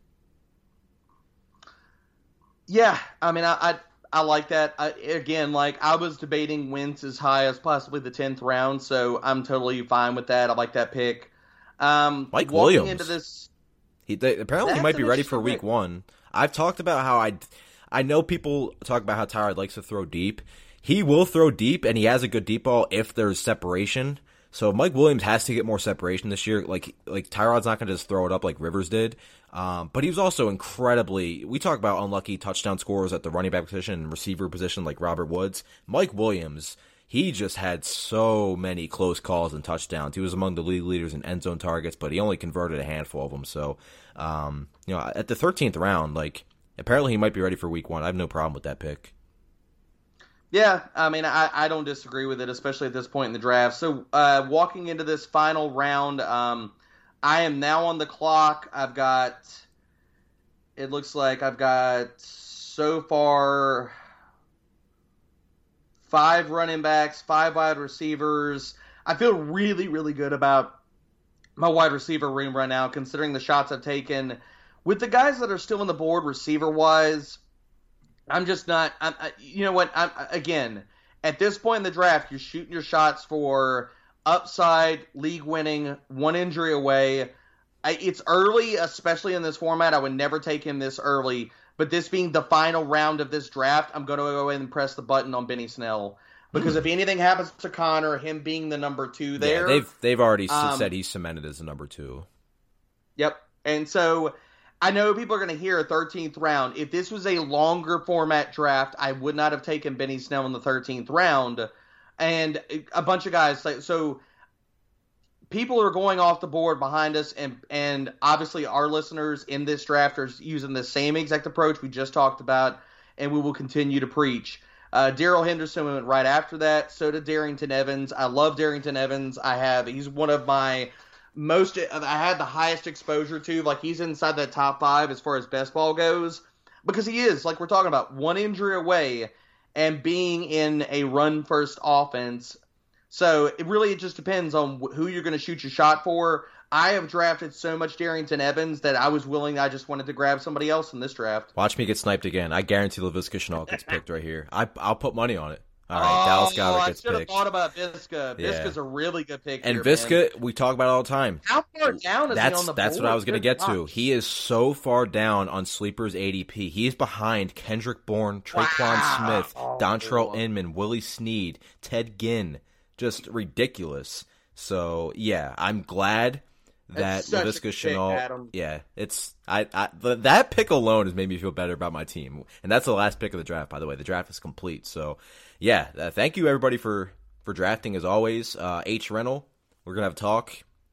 Yeah, I mean, I I, I like that. I, again, like I was debating Wentz as high as possibly the tenth round, so I'm totally fine with that. I like that pick. Um,
Mike Williams.
Into this,
he they, apparently he might be ready for week pick. one. I've talked about how I, I know people talk about how Tyrod likes to throw deep. He will throw deep, and he has a good deep ball if there's separation. So Mike Williams has to get more separation this year. Like like Tyrod's not going to just throw it up like Rivers did. Um, but he was also incredibly. We talk about unlucky touchdown scorers at the running back position and receiver position like Robert Woods. Mike Williams, he just had so many close calls and touchdowns. He was among the league leaders in end zone targets, but he only converted a handful of them. So, um, you know, at the thirteenth round, like, apparently he might be ready for week one. I have no problem with that pick.
Yeah, I mean, I, I don't disagree with it, especially at this point in the draft. So, uh, walking into this final round, um, I am now on the clock. I've got, it looks like I've got so far five running backs, five wide receivers. I feel really, really good about my wide receiver room right now, considering the shots I've taken. With the guys that are still on the board receiver-wise, I'm just not, I'm, I, you know what, I'm, again, at this point in the draft, you're shooting your shots for upside, league winning, one injury away. I, it's early, especially in this format. I would never take him this early, but this being the final round of this draft, I'm going to go ahead and press the button on Benny Snell. Because if anything happens to Connor, him being the number two there.
Yeah, they've, they've already
um,
said he's cemented as the number two.
Yep. And so I know people are going to hear a thirteenth round. If this was a longer format draft, I would not have taken Benny Snell in the thirteenth round. And a bunch of guys, like, so people are going off the board behind us, and and obviously our listeners in this draft are using the same exact approach we just talked about, and we will continue to preach. Uh, Darrell Henderson went right after that. So did Darrington Evans. I love Darrington Evans. I have he's one of my most I had the highest exposure to. Like, he's inside that top five as far as best ball goes, because he is, like we're talking about, one injury away and being in a run first offense. So it really it just depends on who you're going to shoot your shot for. I have drafted so much Darrington Evans that I was willing, I just wanted to grab somebody else in this draft.
Watch me get sniped again. I guarantee Laviska Shenault gets picked right here. I, I'll put money on it. All right,
oh,
Dallas Goedert gets
I should
picked.
have thought about Visca.
Yeah.
Visca's a really good pick
And
here,
Visca,
man.
we talk about it all the time.
How far down is
that's,
he on the
That's
board?
what I was going to get to.
Gosh.
He is so far down on Sleeper's A D P. He's behind Kendrick Bourne, Traquan
Wow.
Smith,
Oh,
Dontrell
boy.
Inman, Willie Snead, Ted Ginn. Just ridiculous. So, yeah, I'm glad that
It's such a
Laviska
good pick,
Shenault,
Adam.
yeah, it's I, I th- that pick alone has made me feel better about my team, and that's the last pick of the draft. By the way, the draft is complete. So, yeah, uh, thank you everybody for for drafting as always. Uh, H Rental, we're gonna have a talk.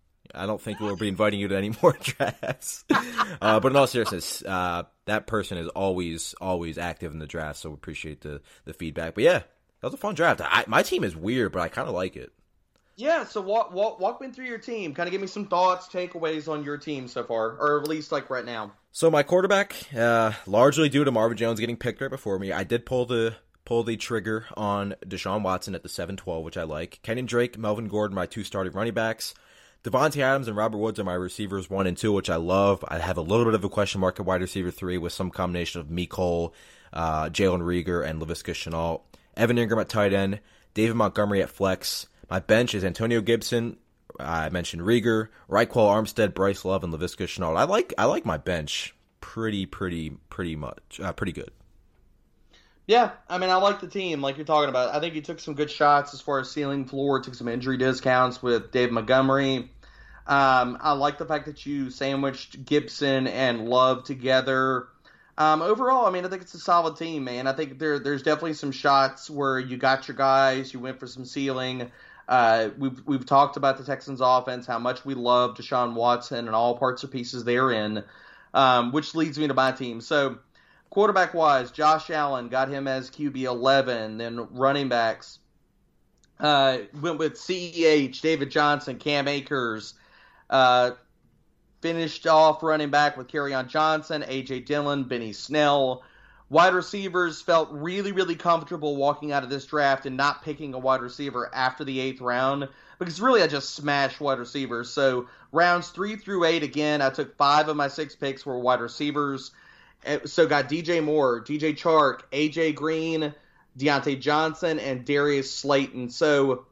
I don't think we'll be inviting you to any more drafts, uh, but in all seriousness, uh, that person is always always active in the draft, so we appreciate the the feedback. But yeah, that was a fun draft. I, my team is weird, but I kind of like it.
Yeah, so walk, walk walk me through your team. Kind of give me some thoughts, takeaways on your team so far, or at least like right now.
So my quarterback, uh, largely due to Marvin Jones getting picked right before me, I did pull the pull the trigger on Deshaun Watson at the seven twelve, which I like. Kenyon Drake, Melvin Gordon, my two starting running backs. Devontae Adams and Robert Woods are my receivers one and two, which I love. I have a little bit of a question mark at wide receiver three with some combination of Mecole, uh, Jalen Reagor, and Laviska Shenault. Evan Ingram at tight end. David Montgomery at flex. My bench is Antonio Gibson. I mentioned Reagor, Raekwon Armstead, Bryce Love, and Laviska Shenault. I like I like my bench pretty pretty pretty much uh, pretty good.
Yeah, I mean, I like the team, like you're talking about. I think you took some good shots as far as ceiling floor, took some injury discounts with Dave Montgomery. Um, I like the fact that you sandwiched Gibson and Love together. Um, overall, I mean, I think it's a solid team, man. I think there there's definitely some shots where you got your guys, you went for some ceiling. Uh, we've we've talked about the Texans' offense, how much we love Deshaun Watson and all parts or pieces therein, um, which leads me to my team. So, quarterback-wise, Josh Allen, got him as Q B eleven. Then running backs, uh, went with C E H, David Johnson, Cam Akers. Uh, finished off running back with Kerryon Johnson, A J Dillon, Benny Snell. Wide receivers, felt really, really comfortable walking out of this draft and not picking a wide receiver after the eighth round, because really I just smashed wide receivers. So rounds three through eight, again, I took five of my six picks were wide receivers. So got D J Moore, D J Chark, A J Green, Deontay Johnson, and Darius Slayton. So,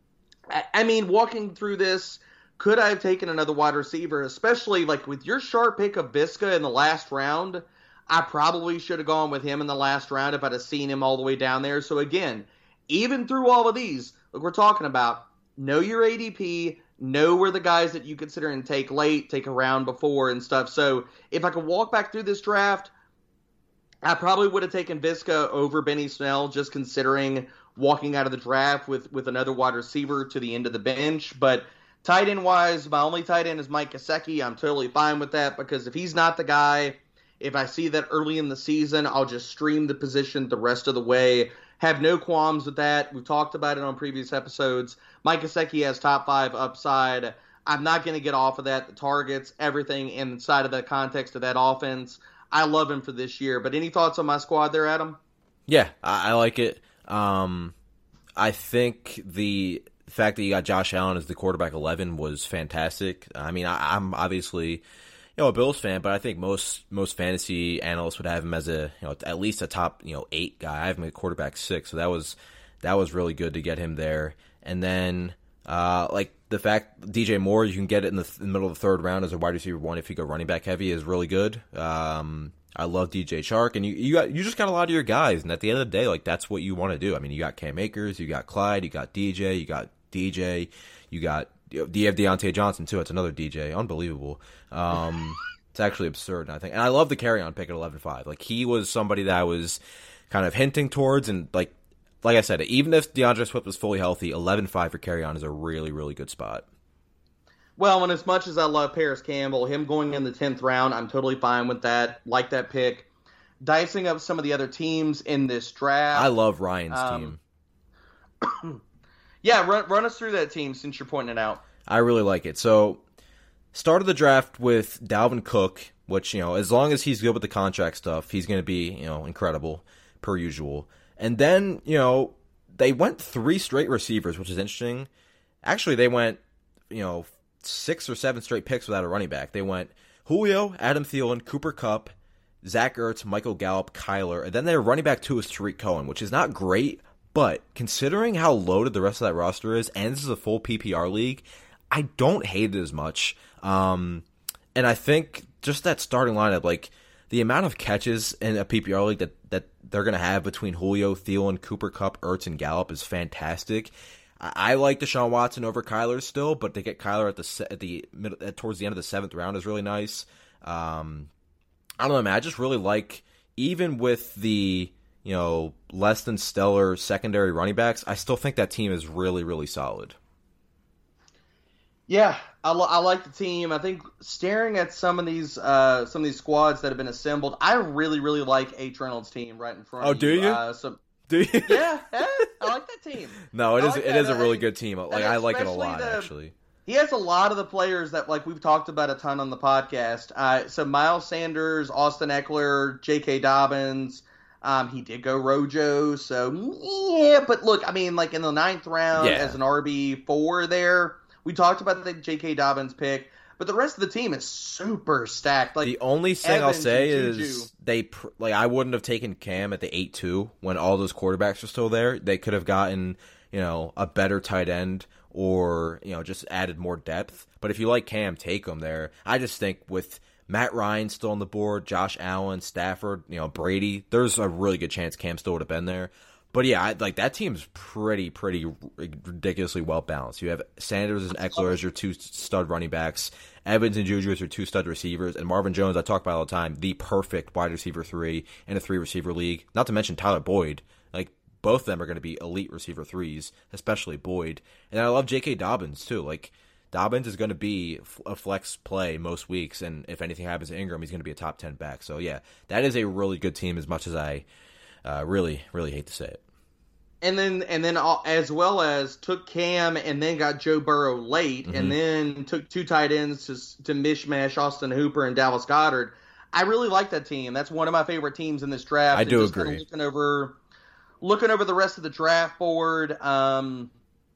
I mean, walking through this, could I have taken another wide receiver, especially like with your sharp pick of Visca in the last round? I probably should have gone with him in the last round if I'd have seen him all the way down there. So again, even through all of these, like we're talking about, know your A D P, know where the guys that you consider and take late, take a round before and stuff. So if I could walk back through this draft, I probably would have taken Visca over Benny Snell, just considering walking out of the draft with, with another wide receiver to the end of the bench. But tight end wise, my only tight end is Mike Gesicki. I'm totally fine with that because if he's not the guy, if I see that early in the season, I'll just stream the position the rest of the way. Have no qualms with that. We've talked about it on previous episodes. Mike Gesicki has top five upside. I'm not going to get off of that. The targets, everything inside of the context of that offense. I love him for this year. But any thoughts on my squad there, Adam?
Yeah, I, I like it. Um, I think the fact that you got Josh Allen as the quarterback eleven was fantastic. I mean, I, I'm obviously, you know, a Bills fan, but I think most most fantasy analysts would have him as a, you know, at least a top, you know, eight guy. I have him at quarterback six, so that was that was really good to get him there. And then, uh, like the fact D J Moore, you can get it in the, in the middle of the third round as a wide receiver one if you go running back heavy is really good. Um, I love D J Chark, and you you got you just got a lot of your guys, and at the end of the day, like that's what you want to do. I mean, you got Cam Akers, you got Clyde, you got D J, you got D J, you got you have Deontay Johnson too. It's another D J, unbelievable. Um, it's actually absurd, I think, and I love the carry on pick at eleven five. Like he was somebody that I was kind of hinting towards, and like like I said, even if DeAndre Swift was fully healthy, eleven five for carry on is a really really good spot.
Well, and as much as I love Paris Campbell, him going in the tenth round, I'm totally fine with that. Like that pick. Dicing up some of the other teams in this draft.
I love Ryan's
um,
team.
Yeah, run, run us through that team since you're pointing it out.
I really like it. So, started the draft with Dalvin Cook, which, you know, as long as he's good with the contract stuff, he's going to be, you know, incredible, per usual. And then, you know, they went three straight receivers, which is interesting. Actually, they went, you know, six or seven straight picks without a running back. They went Julio, Adam Thielen, Cooper Kupp, Zach Ertz, Michael Gallup, Kyler, and then their running back two is Tariq Cohen, which is not great, but considering how loaded the rest of that roster is, and this is a full P P R league, I don't hate it as much. Um, and I think just that starting lineup, like the amount of catches in a P P R league that, that they're going to have between Julio, Thielen, Cooper Kupp, Ertz, and Gallup is fantastic. I like Deshaun Watson over Kyler still, but to get Kyler at the at the middle, at, towards the end of the seventh round is really nice. Um, I don't know, man. I just really like, even with the, you know, less than stellar secondary running backs, I still think that team is really, really solid.
Yeah, I, I like the team. I think staring at some of these uh, some of these squads that have been assembled, I really, really like H. Reynolds' team right in front
oh,
of you.
Oh, do you?
Uh, so,
Do you?
Yeah, yeah, I like that team.
No, it
I
is
like
it
that.
is a really
I,
good team. Like I like it a lot,
the,
actually.
He has a lot of the players that like we've talked about a ton on the podcast. Uh, so Miles Sanders, Austin Eckler, J K. Dobbins. Um, he did go Rojo, so yeah. But look, I mean, like in the ninth round
yeah.
as an R B four there, we talked about the J K. Dobbins pick. But the rest of the team is super stacked. Like
the only thing
Evans
I'll say
and
is they like I wouldn't have taken Cam at the eight two when all those quarterbacks are still there. They could have gotten, you know, a better tight end or, you know, just added more depth. But if you like Cam, take him there. I just think with Matt Ryan still on the board, Josh Allen, Stafford, you know, Brady, there's a really good chance Cam still would have been there. But yeah, I, like that team's pretty, pretty ridiculously well balanced. You have Sanders and Eckler as your two stud running backs, Evans and Juju as your two stud receivers, and Marvin Jones, I talk about all the time, the perfect wide receiver three in a three receiver league. Not to mention Tyler Boyd. Like both of them are going to be elite receiver threes, especially Boyd. And I love J K. Dobbins too. Like Dobbins is going to be a flex play most weeks, and if anything happens to Ingram, he's going to be a top ten back. So yeah, that is a really good team. As much as I uh, really, really hate to say it.
And then, and then, as well as took Cam and then got Joe Burrow late, mm-hmm. and then took two tight ends to, to mishmash Austin Hooper and Dallas Goedert. I really like that team. That's one of my favorite teams in this draft.
I
and
do
just
agree.
Looking over, looking over the rest of the draft board, um,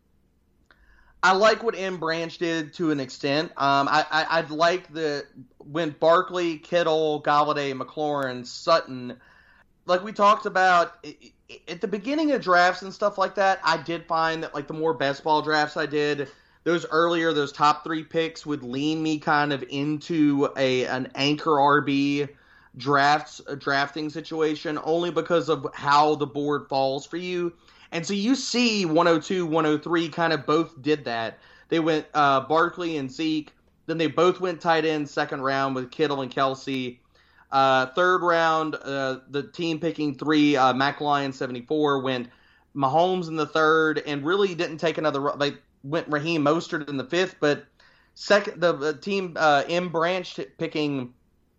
I like what M. Branch did to an extent. Um, I, I I'd like the when Barkley, Kittle, Galladay, McLaurin, Sutton, like we talked about. It, At the beginning of drafts and stuff like that, I did find that like the more best ball drafts I did, those earlier, those top three picks would lean me kind of into a an anchor R B drafts a drafting situation, only because of how the board falls for you. And so you see one oh two, one oh three kind of both did that. They went uh, Barkley and Zeke, then they both went tight end second round with Kittle and Kelsey. Uh, third round, uh, the team picking three, uh, Mac Lion seventy-four went Mahomes in the third, and really didn't take another. They went Raheem Mostert in the fifth, but second the, the team uh, M Branch picking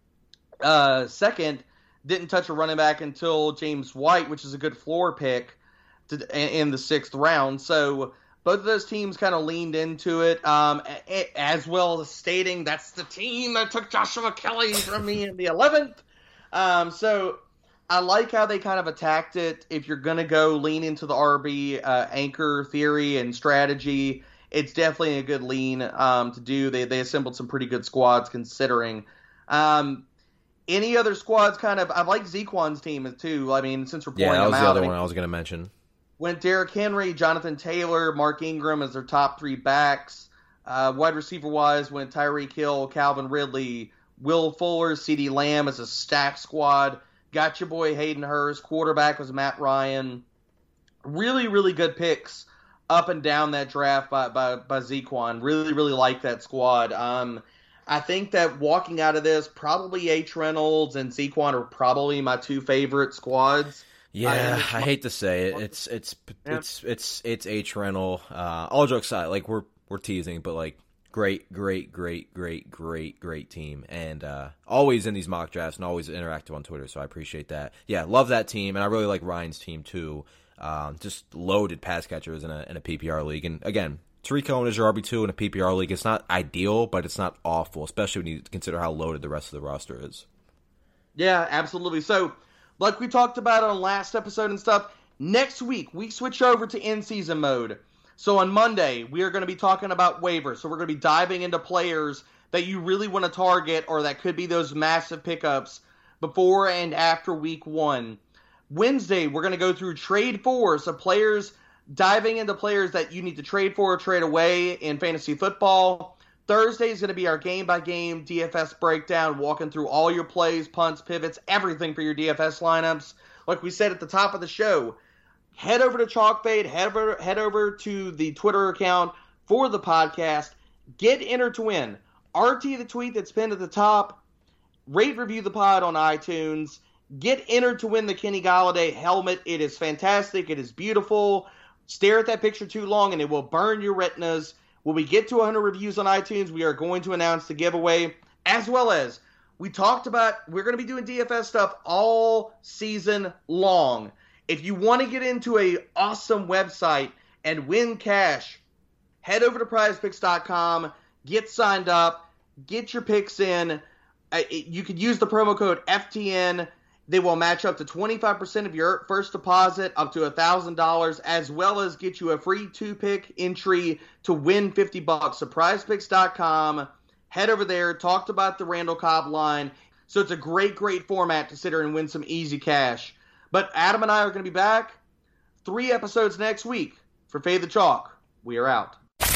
uh, second didn't touch a running back until James White, which is a good floor pick to, in the sixth round. So both of those teams kind of leaned into it, um, as well as stating that's the team that took Joshua Kelly from me in the eleventh. Um, so I like how they kind of attacked it. If you're going to go lean into the R B uh, anchor theory and strategy, it's definitely a good lean um, to do. They they assembled some pretty good squads considering. Um, any other squads kind of – I like Zequan's team too. I mean, since we're pouring
yeah, that
them
was
out.
the other
I mean,
one I was going to mention.
Went Derrick Henry, Jonathan Taylor, Mark Ingram as their top three backs. Uh, wide receiver-wise went Tyreek Hill, Calvin Ridley, Will Fuller, CeeDee Lamb as a stack squad. Got your boy Hayden Hurst. Quarterback was Matt Ryan. Really, really good picks up and down that draft by by, by Zequan. Really, really like that squad. Um, I think that walking out of this, probably H. Reynolds and Zequan are probably my two favorite squads.
Yeah, I, I hate to say it. It's it's
yeah.
it's it's it's H. Reynolds. Uh, all jokes aside, like we're we're teasing, but like great, great, great, great, great, great team, and uh, always in these mock drafts and always interactive on Twitter. So I appreciate that. Yeah, love that team, and I really like Ryan's team too. Um, just loaded pass catchers in a in a P P R league, and again, Tariq Cohen is your R B two in a P P R league. It's not ideal, but it's not awful, especially when you consider how loaded the rest of the roster is.
Yeah, absolutely. So, like we talked about on last episode and stuff, next week we switch over to in-season mode. So on Monday, we are going to be talking about waivers. So we're going to be diving into players that you really want to target or that could be those massive pickups before and after week one. Wednesday, we're going to go through trade for, so players, diving into players that you need to trade for or trade away in fantasy football. Thursday is going to be our game-by-game D F S breakdown, walking through all your plays, punts, pivots, everything for your D F S lineups. Like we said at the top of the show, head over to ChalkFade, head over, head over to the Twitter account for the podcast. Get entered to win. R T the tweet that's pinned at the top. Rate, review the pod on iTunes. Get entered to win the Kenny Golladay helmet. It is fantastic. It is beautiful. Stare at that picture too long and it will burn your retinas. When we get to one hundred reviews on iTunes, we are going to announce the giveaway, as well as we talked about, we're going to be doing D F S stuff all season long. If you want to get into a awesome website and win cash, head over to prize picks dot com, get signed up, get your picks in. You could use the promo code F T N. They will match up to twenty-five percent of your first deposit, up to one thousand dollars, as well as get you a free two-pick entry to win fifty bucks. So prize picks dot com, head over there, talked about the Randall Cobb line. So it's a great, great format to sit there and win some easy cash. But Adam and I are going to be back. Three episodes next week for Fade the Chalk. We are out.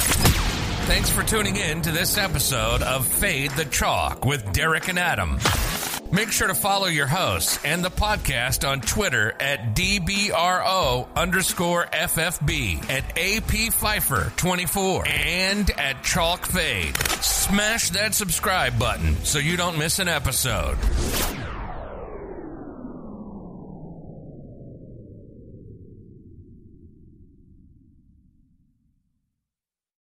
Thanks for tuning in to this episode of Fade the Chalk with Derek and Adam. Make sure to follow your hosts and the podcast on Twitter at D B R O underscore F F B, at A P Pfeiffer twenty-four, and at Chalk Fade. Smash that subscribe button so you don't miss an episode.